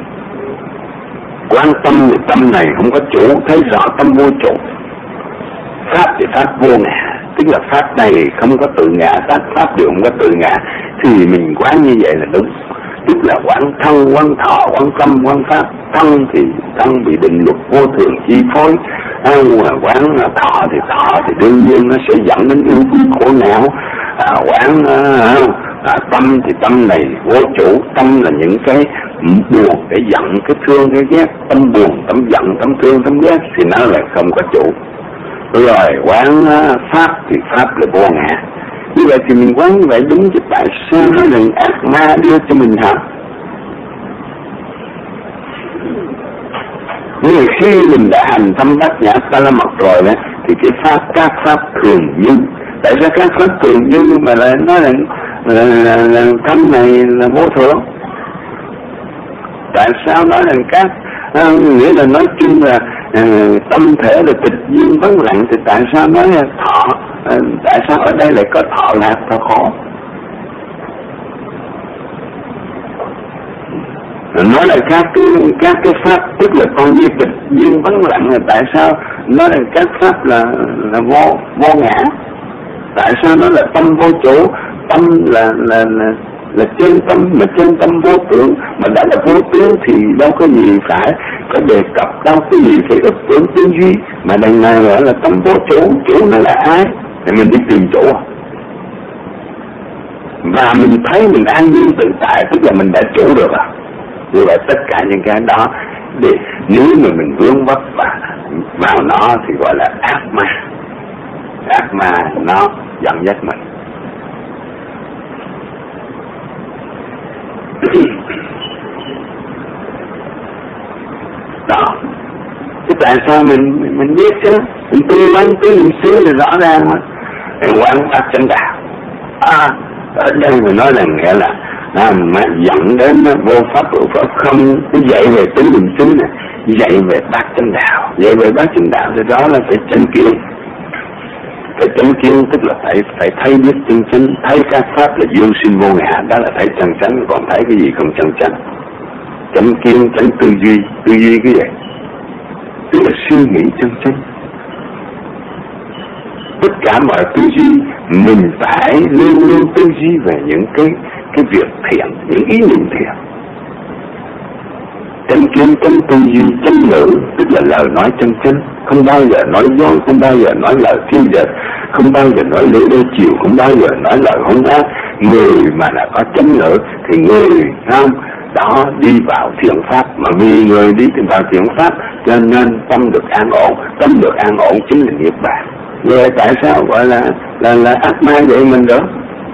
Quán tâm thì tâm này không có chủ, thấy rõ tâm vô chủ. Pháp thì pháp vô ngã, tức là pháp này không có tự ngã, pháp đều không có tự ngã, thì mình quán như vậy là đúng. Tức là quán thân, quán thọ, quán tâm, quán pháp. Thân thì thân bị định luật vô thường chi phối, quán thọ thì đương nhiên nó sẽ dẫn đến ưu bi khổ não. Quán tâm thì tâm này vô chủ, tâm là những cái buồn, cái giận, cái thương, cái ghét, tâm buồn, tâm giận, tâm thương, tâm ghét thì nó là không có chủ. Rồi quán pháp thì pháp là vô ngã. Như vậy thì mình quán như vậy đúng chứ tại sao nó là ác ma đưa cho mình hả? Nhưng khi mình đã hành thâm bát nhã ba la mật rồi đó, thì cái các pháp thường như, tại sao các pháp thường như mà lại nói là tâm này là vô thường? Tại sao nói là các nghĩa là nói chung là tâm thể là tịch duyên vắng lặng, thì tại sao nói là thọ, tại sao ở đây lại có thọ lạc thọ khổ? Nói là các cái pháp tức là con như tịch duyên vắng lặng, là tại sao nói là các pháp là vô ngã? Tại sao nó là tâm vô chủ? Tâm là chân tâm, mà chân tâm vô tướng, mà đã là vô tướng thì đâu có gì phải đề cập, đâu có gì phải ức tưởng tư duy, mà đằng này gọi là tâm vô chủ nó là ai? Thì mình đi tìm chủ, và mình thấy mình an nhiên tự tại, tức là mình đã chủ được à? Như vậy tất cả những cái đó, để nếu mà mình vướng vấp vào nó thì gọi là ác ma nó dẫn dắt mình. Đó, thế tại sao mình biết chứ? Mình tư vấn tứ niệm xứ thì rõ ràng mà. Quán pháp chánh đạo. Ở đây mình nói là nghĩa là mà dẫn đến vô pháp hữu pháp không, dạy về tứ niệm xứ này, dạy về bát chánh đạo. Dạy về bát chánh đạo thì đó là phải chánh kiến. Phải chánh kiến tức là phải thấy biết chân chánh, thấy các pháp là vô sinh vô ngã, đó là thấy chân chánh, còn thấy cái gì không chân chánh. Chánh kiến, chánh tư duy cái gì? Tức là suy nghĩ chân chánh. Tất cả mọi tư duy mình phải luôn luôn tư duy về những cái việc thiện, những ý niệm thiện. Chánh kiến, chánh tư duy, chánh ngữ tức là lời nói chân chánh, không bao giờ nói dối, không bao giờ nói lời thiên dệt, không bao giờ nói lời đôi chiều, không bao giờ nói lời hung ác. Người mà đã có chánh ngữ thì người không đó đi vào thiện pháp, mà vì người đi vào thiện pháp cho nên tâm được an ổn, tâm được an ổn chính là niết bàn. Vậy tại sao gọi là ác ma vậy mình được?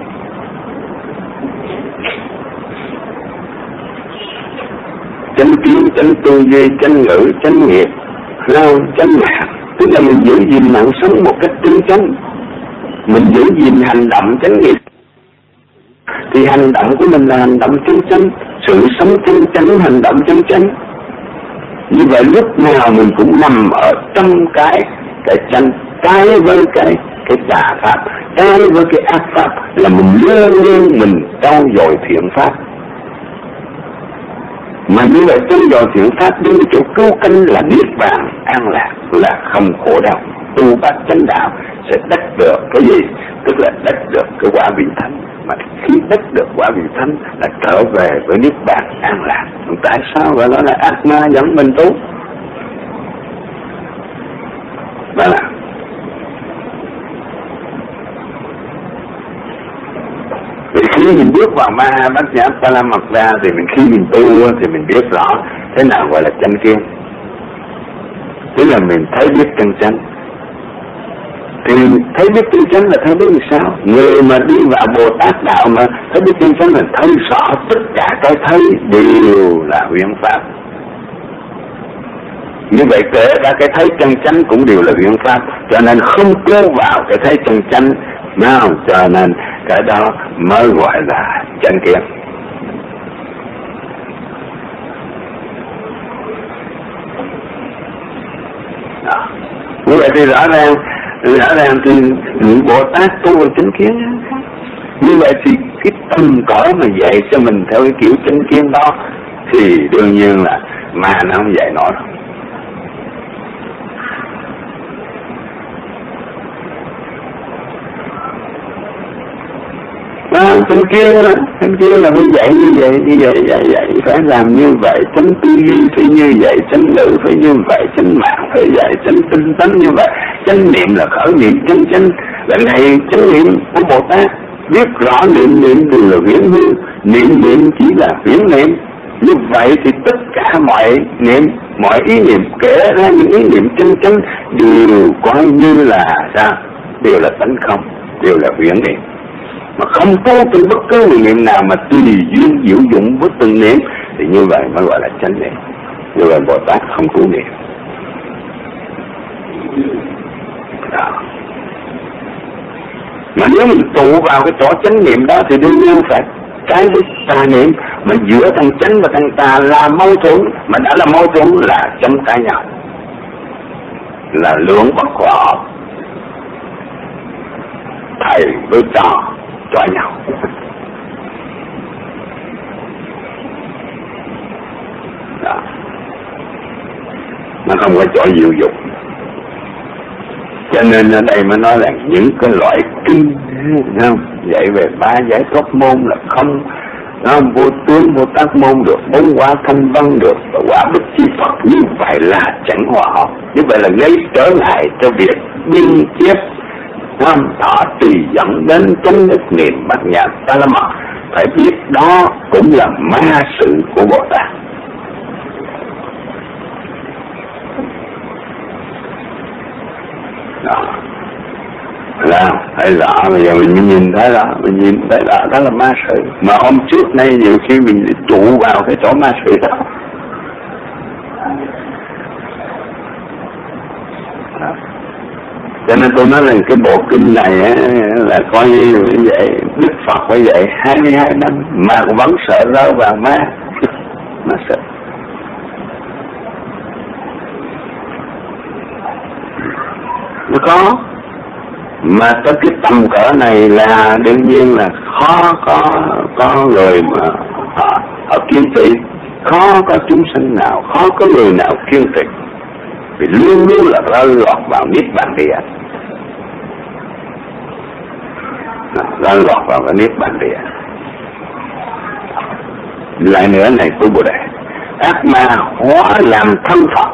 Chánh kiến, chánh tư duy, chánh ngữ, chánh nghiệp, chánh mạng, tức là mình giữ gìn mạng sống một cách chân chánh, mình giữ gìn hành động chánh nghiệp, thì hành động của mình là hành động chân chánh, sự sống chân chánh, hành động chân chánh. Như vậy lúc nào mình cũng nằm ở trong cái chánh, trái với cái tà pháp, trái với cái ác pháp, là mình luôn mình trau dồi thiện pháp. Mà như vậy trau dồi thiện pháp đến chỗ cứu cánh là niết bàn an lạc, là không khổ đau. Tu bát chánh đạo sẽ đắc được cái gì? tức là đắc được cái quả vị thánh. Mà khi đắc được quả vị thánh là trở về với niết bàn an lạc. Tại sao gọi nó là ác ma dẫn mình tu? Đó là vì khi mình bước vào ma bát nhã ba la mật ra thì khi mình tu thì mình biết rõ thế nào gọi là chánh kiến, tức là mình thấy biết chân chánh. Thì thấy biết chân chánh là thấy biết làm sao? Người mà đi vào Bồ Tát đạo mà thấy biết chân chánh là thấy rõ tất cả cái thấy đều là huyễn pháp. Như vậy kể cả cái thấy chân chánh cũng đều là huyễn pháp, cho nên không cố vào cái thấy chân chánh nào, cho nên cái đó mới gọi là chánh kiến. Như vậy thì rõ ràng thì những Bồ Tát tu vào chánh kiến. Như vậy thì cái tầm cõi mà dạy cho mình theo cái kiểu chánh kiến đó thì đương nhiên là mà nó không dạy nổi. Chánh kiến là phải dạy như vậy, phải làm như vậy, chánh tư duy phải như vậy, chánh ngữ phải như vậy, chánh mạng phải vậy, chánh tinh tấn như vậy, chánh niệm là khởi niệm chánh. Lần này chánh niệm của Bồ Tát biết rõ niệm đều là huyễn hư, niệm chỉ là huyễn niệm. Như vậy thì tất cả mọi niệm, mọi ý niệm, kể ra những ý niệm chánh đều coi như là sao? Đều là tánh không, đều là huyễn niệm. Mà không cố tình bất cứ người niệm nào mà tùy duyên diệu dụng với từng niệm thì như vậy mới gọi là chánh niệm. Như vậy Bồ Tát không cứu niệm. Đó. Mà nếu mình tụ vào cái chỗ chánh niệm đó thì đương nhiên phải trái với tà niệm. Mà giữa thằng chánh và thằng tà là mâu thuẫn, mà đã là mâu thuẫn là chống cãi nhau, là lưỡng bất hòa hợp, thầy với trò cho nhau. Đó. Nó không có chỗ diệu dụng. Cho nên ở đây mới nói là những cái loại kinh không dạy về ba giải thoát môn là không, vô tướng vô tác môn được, bốn quả thanh văn được, và quả bích chi Phật, như vậy là chẳng hòa hợp. Như vậy là gây trở ngại cho việc biên chép thọ tùy dẫn đến chánh đức niệm bát nhã ba la mật. Phải biết đó cũng là ma sự của Bồ Tát. Đó là thấy rõ. Bây giờ mình nhìn thấy rõ, đó là ma sự. Mà hôm trước nay nhiều khi mình trụ vào cái chỗ ma sự đó. Cho nên tôi nói là cái bộ kinh này là coi như vậy, Đức Phật phải dạy 22 năm mà vẫn sợ rơi vào ma sợ. Nó mà tới cái tầm cỡ này là đương nhiên là khó có người mà họ kiên trì, khó có chúng sinh nào, khó có người nào kiên trì, vì luôn luôn là rơi lọt vào niết bàn địa, rơi lọt vào cái niết bàn địa. Lại nữa này tôi Bồ Đề, ác ma hóa làm thân Phật,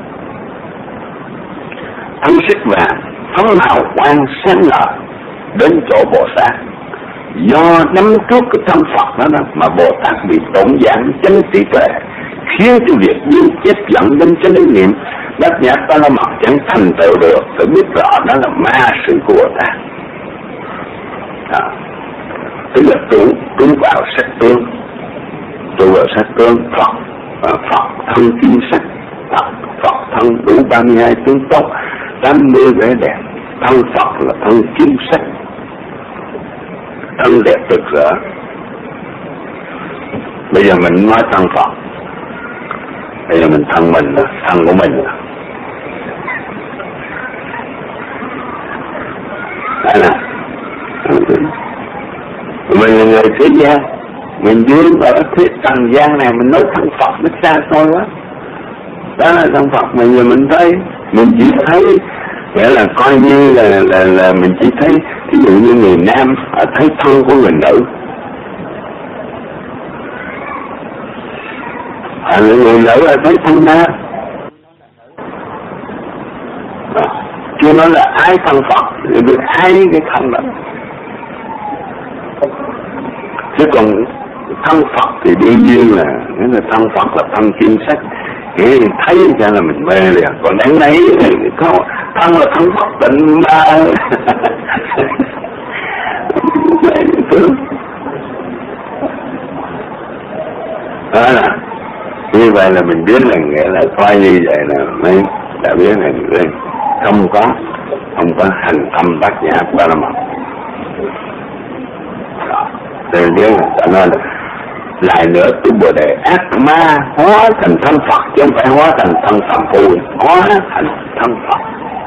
thân sức vàng, thân hào quang sáng ngời đến chỗ Bồ Tát. Do nắm trước cái thân Phật đó mà Bồ Tát bị tổn giảm chánh trí tuệ, khiến cho việc biên chép dẫn đến chánh niệm bát nhã ba la mật chẳng thành tựu được. Phải biết rõ đó là ma sự của Bồ Tát. Tức là tu vào sắc tướng, tu vào sắc tướng Phật, Phật thân kim sắc, Phật thân đủ 32 tướng tốt, 80 vẻ đẹp. Thân Phật là thân kim sắc, thân đẹp rực rỡ. Bây giờ mình nói thân Phật, bây giờ mình thân mình, thân của mình. Đó là mình là người thế gian, mình vướng vào thế trần gian này, mình nói thân Phật nó xa xôi quá. Đó là thân Phật. Mình giờ mình thấy, mình chỉ thấy Nghĩa là coi như là mình chỉ thấy, ví dụ như người nam thấy thân của người nữ, người nữ là thấy thân nam, chưa nói là ai thân Phật, được ai cái thân đó. Chứ còn thân Phật thì đương nhiên là thân Phật là thân kim sắc, thấy ra là mình mê liền. Còn đáng lấy thân là thân bất tịnh mà. Đó là như vậy là mình biết là nghĩa là coi như vậy là mới đã biết là không có hành tâm bát nhã Paramount. Đây biết là ta nói là lại nữa tu Bồ Đề ác ma hóa thành thân Phật, chứ không phải hóa thành thân phàm phu, hóa thành thân Phật.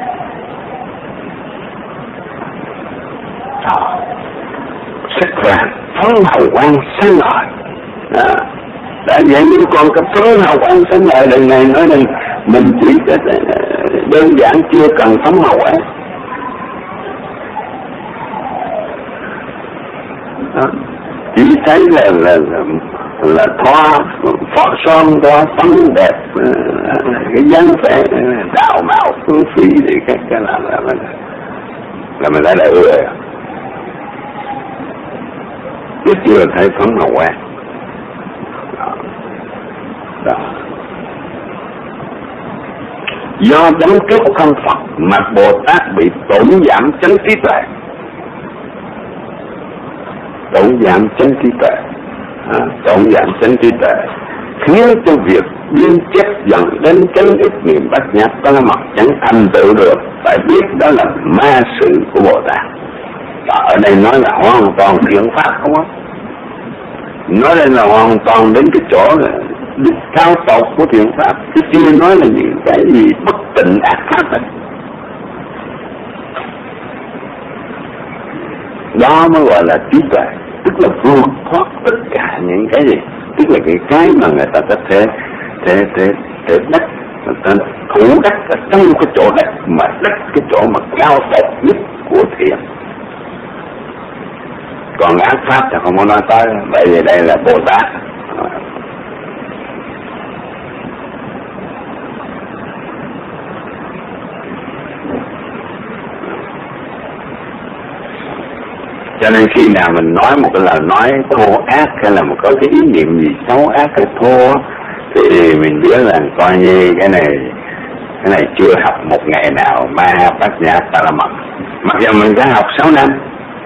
Sắc vàng phấn hào quang sáng ngời. Đã vậy nếu còn cái phấn hào quang sáng ngời lần này nói rằng mình chỉ đơn giản chưa cần phấn hào quang. Chỉ thấy là thoa phỏ son thoa phấn đẹp, cái dáng vẻ đạo mạo phương phi thì cái là mình đã ưa rồi. Biết chưa thấy phấn hào quang. Đó. Do đấng kết thân Phật mà Bồ Tát bị tổn giảm chánh trí tuệ, tổn giảm chánh trí tuệ, tổn giảm chánh trí tuệ khiến cho việc biên chất dẫn đến chánh ít niệm bát nhã Paramount chẳng thành tựu được. Phải biết đó là ma sự của Bồ Tát. Ở đây nói là hoàn toàn thiện pháp không á, nói đây là hoàn toàn đến cái chỗ là đích cao tột của thiện pháp, chứ chưa nói là những cái gì bất tịnh ác pháp này. Đó mới gọi là trí tuệ, tức là vượt thoát tất cả những cái gì, tức là cái mà người ta có thể đắc, người ta thủ đắc ở trong cái chỗ đắc mà đắc cái chỗ mà cao tột nhất của thiện. Còn ác pháp thì không có nói tới, bởi vì đây là Bồ Tát. Cho nên khi nào mình nói một cái lời nói thô ác hay là một cái ý niệm gì xấu ác hay thô thì mình biết là coi như cái này chưa học một ngày nào ma bát nhã Paramount. Mặc dù mình đã học 6 năm,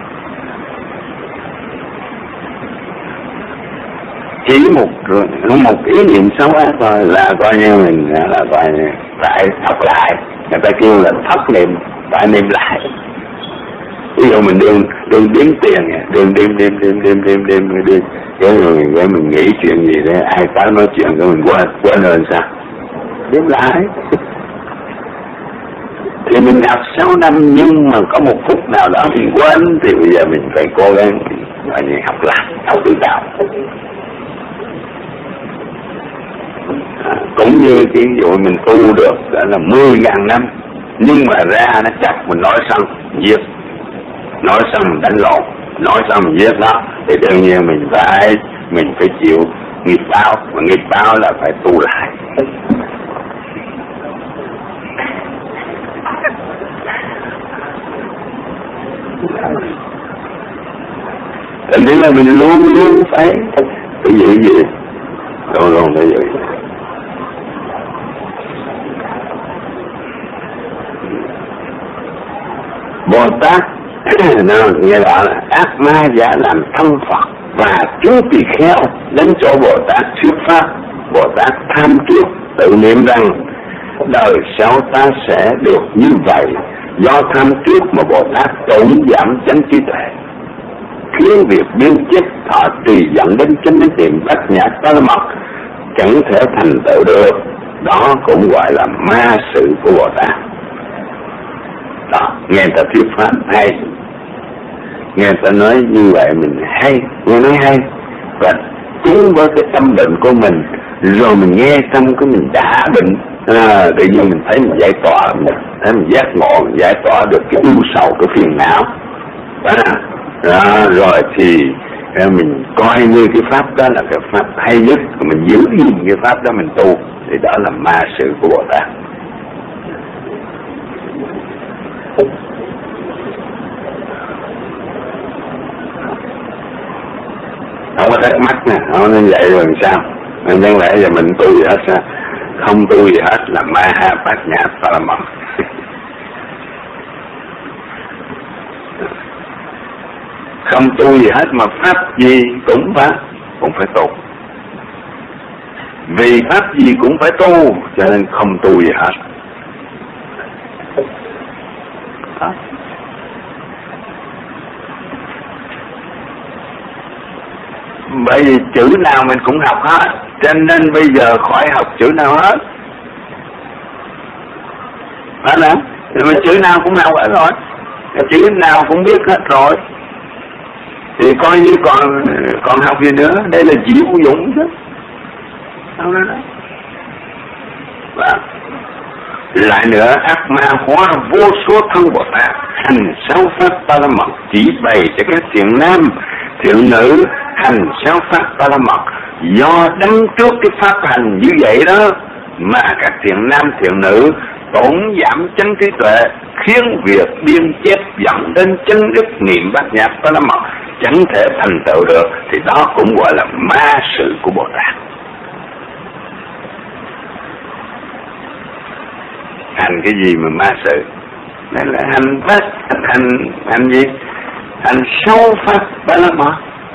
chỉ một ý niệm xấu ác thôi là coi như mình là coi như phải học lại. Người ta kêu là thất niệm, phải niệm lại. Ví dụ mình đừng đếm tiền, đừng cái mình nghĩ chuyện gì đấy, ai có nói chuyện cái mình quên rồi sao? Đếm lại. Thì mình học 6 năm nhưng mà có một phút nào đó mình quên thì bây giờ mình phải cố gắng học lại, học tự tạo. Cũng như cái dụ mình tu được đã là 10.000 năm nhưng mà ra nó chặt mình nói xong giết, nói xong mình đánh lộn, nói xong mình giết nó thì đương nhiên mình phải chịu nghiệp báo, mà nghiệp báo là phải tu lại. Thành thế là mình luôn phải giữ gì, luôn phải giữ. Bồ Tát nghe đó là ác ma giả làm thân Phật và chúng tỳ kheo đến chỗ Bồ Tát thuyết pháp. Bồ Tát tham kiếp tự niệm rằng đời sau ta sẽ được như vậy. Do tham kiếp mà Bồ Tát tổn giảm chánh trí tuệ, khiến việc biên chết thọ trì dẫn đến chánh niệm bát nhã Paramount chẳng thể thành tựu được. Đó cũng gọi là ma sự của Bồ Tát. Đó, nghe ta thuyết pháp hay, nghe ta nói như vậy mình hay, nghe nói hay, và chính với cái tâm định của mình rồi mình nghe xong cái mình đã định Tự nhiên mình thấy mình giải tỏa, thấy mình giác ngộ, mình giải tỏa được cái ưu sầu, cái phiền não. Rồi thì mình coi như cái pháp đó là cái pháp hay nhất, mình giữ gìn cái pháp đó mình tu, thì đó là ma sự của Bồ Tát. Không có thắc mắc nè, không nên vậy rồi sao? Chẳng lẽ giờ mình tu gì hết sao? Không tu gì hết là ma ha bát nhã Paramam. Không tu gì hết mà pháp gì cũng phải tu. Vì pháp gì cũng phải tu cho nên không tu gì hết. Đó. Bởi vì chữ nào mình cũng học hết, cho nên bây giờ khỏi học chữ nào hết. Phải không? Mà chữ nào cũng học hết rồi, chữ nào cũng biết hết rồi, thì coi như còn học gì nữa. Đây là diệu dụng chứ. Đâu đó. Và lại nữa, ác ma hóa vô số thân Bồ Tát, hành 6 pháp ba la mật, chỉ bày cho các thiện nam thiện nữ hành 6 pháp ba la mật. Do đắm trước cái pháp hành như vậy đó mà các thiện nam thiện nữ tổn giảm chánh trí tuệ, khiến việc biên chép dẫn đến chánh đức niệm bát nhã ba la mật chẳng thể thành tựu được, thì đó cũng gọi là ma sự của Bồ Tát. Hành cái gì mà ma sự? Đây là hành pháp, hành gì? Hành 6 pháp ba la mật.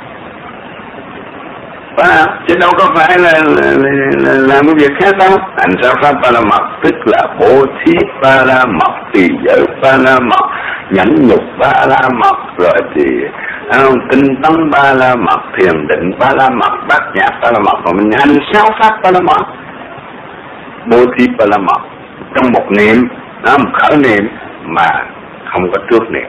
Chứ đâu có phải là làm cái việc khác đâu. Hành 6 pháp ba la mật tức là bố thí ba la mật, trì giới ba la mật, nhẫn nhục ba la mật, rồi thì tinh tấn ba la mật, thiền định ba la mật, bát nhã ba la mật. Mà mình hành 6 pháp ba la mật, bố thí ba la mật trong một niệm, khởi niệm mà không có trước niệm,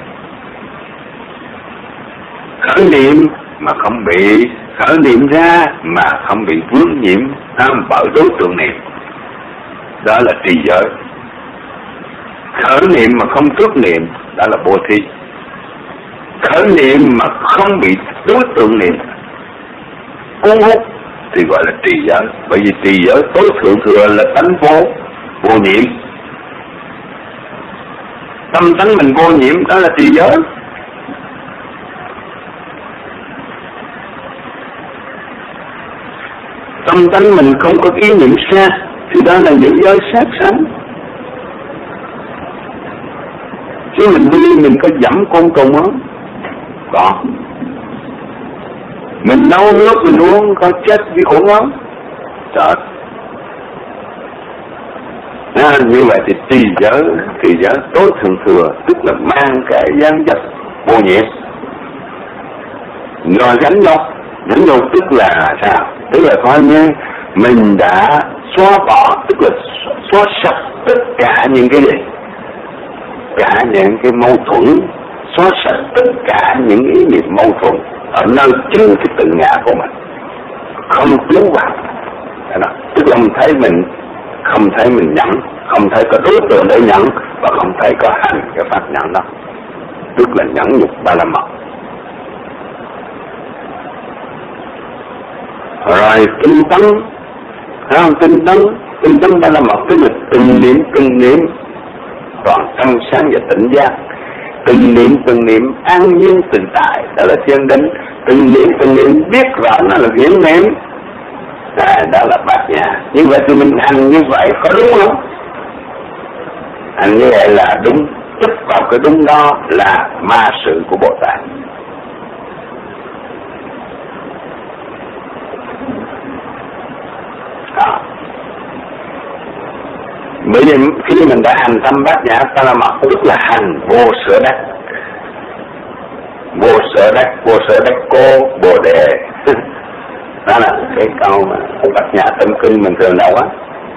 khởi niệm mà không bị khởi niệm ra mà không bị vướng nhiễm bởi đối tượng niệm, đó là trì giới. Khởi niệm mà không trước niệm, đó là bố thí. Khởi niệm mà không bị đối tượng niệm cuốn hút thì gọi là trì giới. Bởi vì trì giới tối thượng thừa là tánh vô nhiễm. Tâm tánh mình vô nhiễm, đó là trì giới. Tâm tánh mình không có ý niệm xa thì đó là giữ giới sát sanh. Chứ mình đi mình có dẫm côn trùng không? Có. Mình nấu nước mình uống có chết vi khuẩn không? Chết. Như vậy thì trì giới tối thượng thừa tức là mang cái dáng dấp vô nhiễm. Rồi gánh nhục tức là sao? Tức là coi như mình đã xóa bỏ, tức là xóa sạch tất cả những cái gì, cả những cái mâu thuẫn, xóa sạch tất cả những ý niệm mâu thuẫn ở nơi chính cái tự ngã của mình, không tiến vào. Tức là không thấy mình nhận, không thấy có đối tượng để nhận, và không thấy có hành cái pháp nhận đó, tức là nhẫn nhục ba la mật. Rồi tinh tấn ba la mật tức là từng niệm toàn trong sáng và tỉnh giác, từng niệm an nhiên tự tại, đó là thiền định. Từng niệm biết rõ nó là hiển niệm, đó là bát nhã. Như vậy thì mình hành như vậy có đúng không? Hành như vậy là đúng, chấp vào cái đúng đó là ma sự của Bồ Tát. Bởi vì khi mình đã hành tâm bát nhã ba la mật tức là hành vô sở đắc, vô sở đắc cô bồ đề. Đó là cái câu mà bát nhã tâm kinh mình thường đọc á.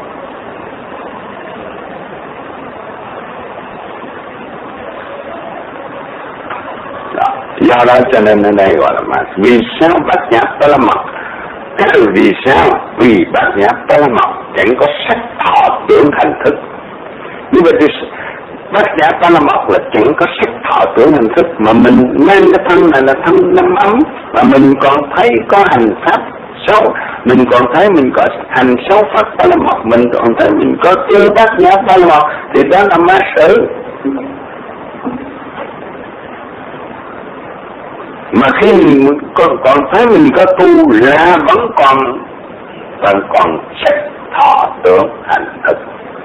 Do đó cho nên ở đây gọi là mà vì sao bát nhã ba la mật? Vì sao? Vì bát nhã ba la mật chẳng có sắc thọ tưởng hành thức. Như vậy thì bát nhã ba la mật là chẳng có sắc thọ tưởng hành thức, mà mình mang cái thân này là thân năm ấm, mà mình còn thấy có hành pháp xấu, mình còn thấy mình có hành xấu pháp ba la mật, mình còn thấy mình có tư bát nhã ba la mật, thì đó là ma sử. Mà khi mình còn thấy mình có tu ra vẫn còn sắc thọ tưởng hành thức.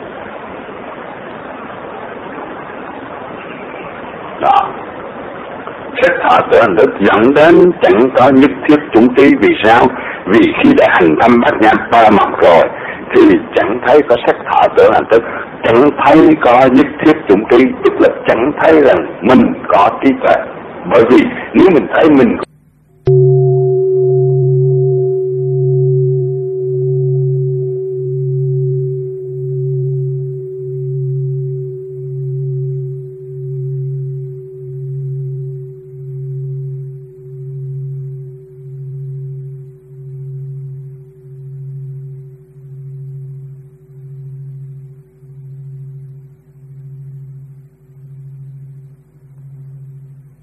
Đó, sắc thọ tưởng hành thức dẫn đến chẳng có nhất thiết chủng trí. Vì sao? Vì khi đã hành thâm bát nhã ba la mật rồi thì chẳng thấy có sắc thọ tưởng hành thức, chẳng thấy có nhất thiết chủng trí, tức là chẳng thấy rằng mình có trí tuệ. Bởi vì nếu mình thấy mình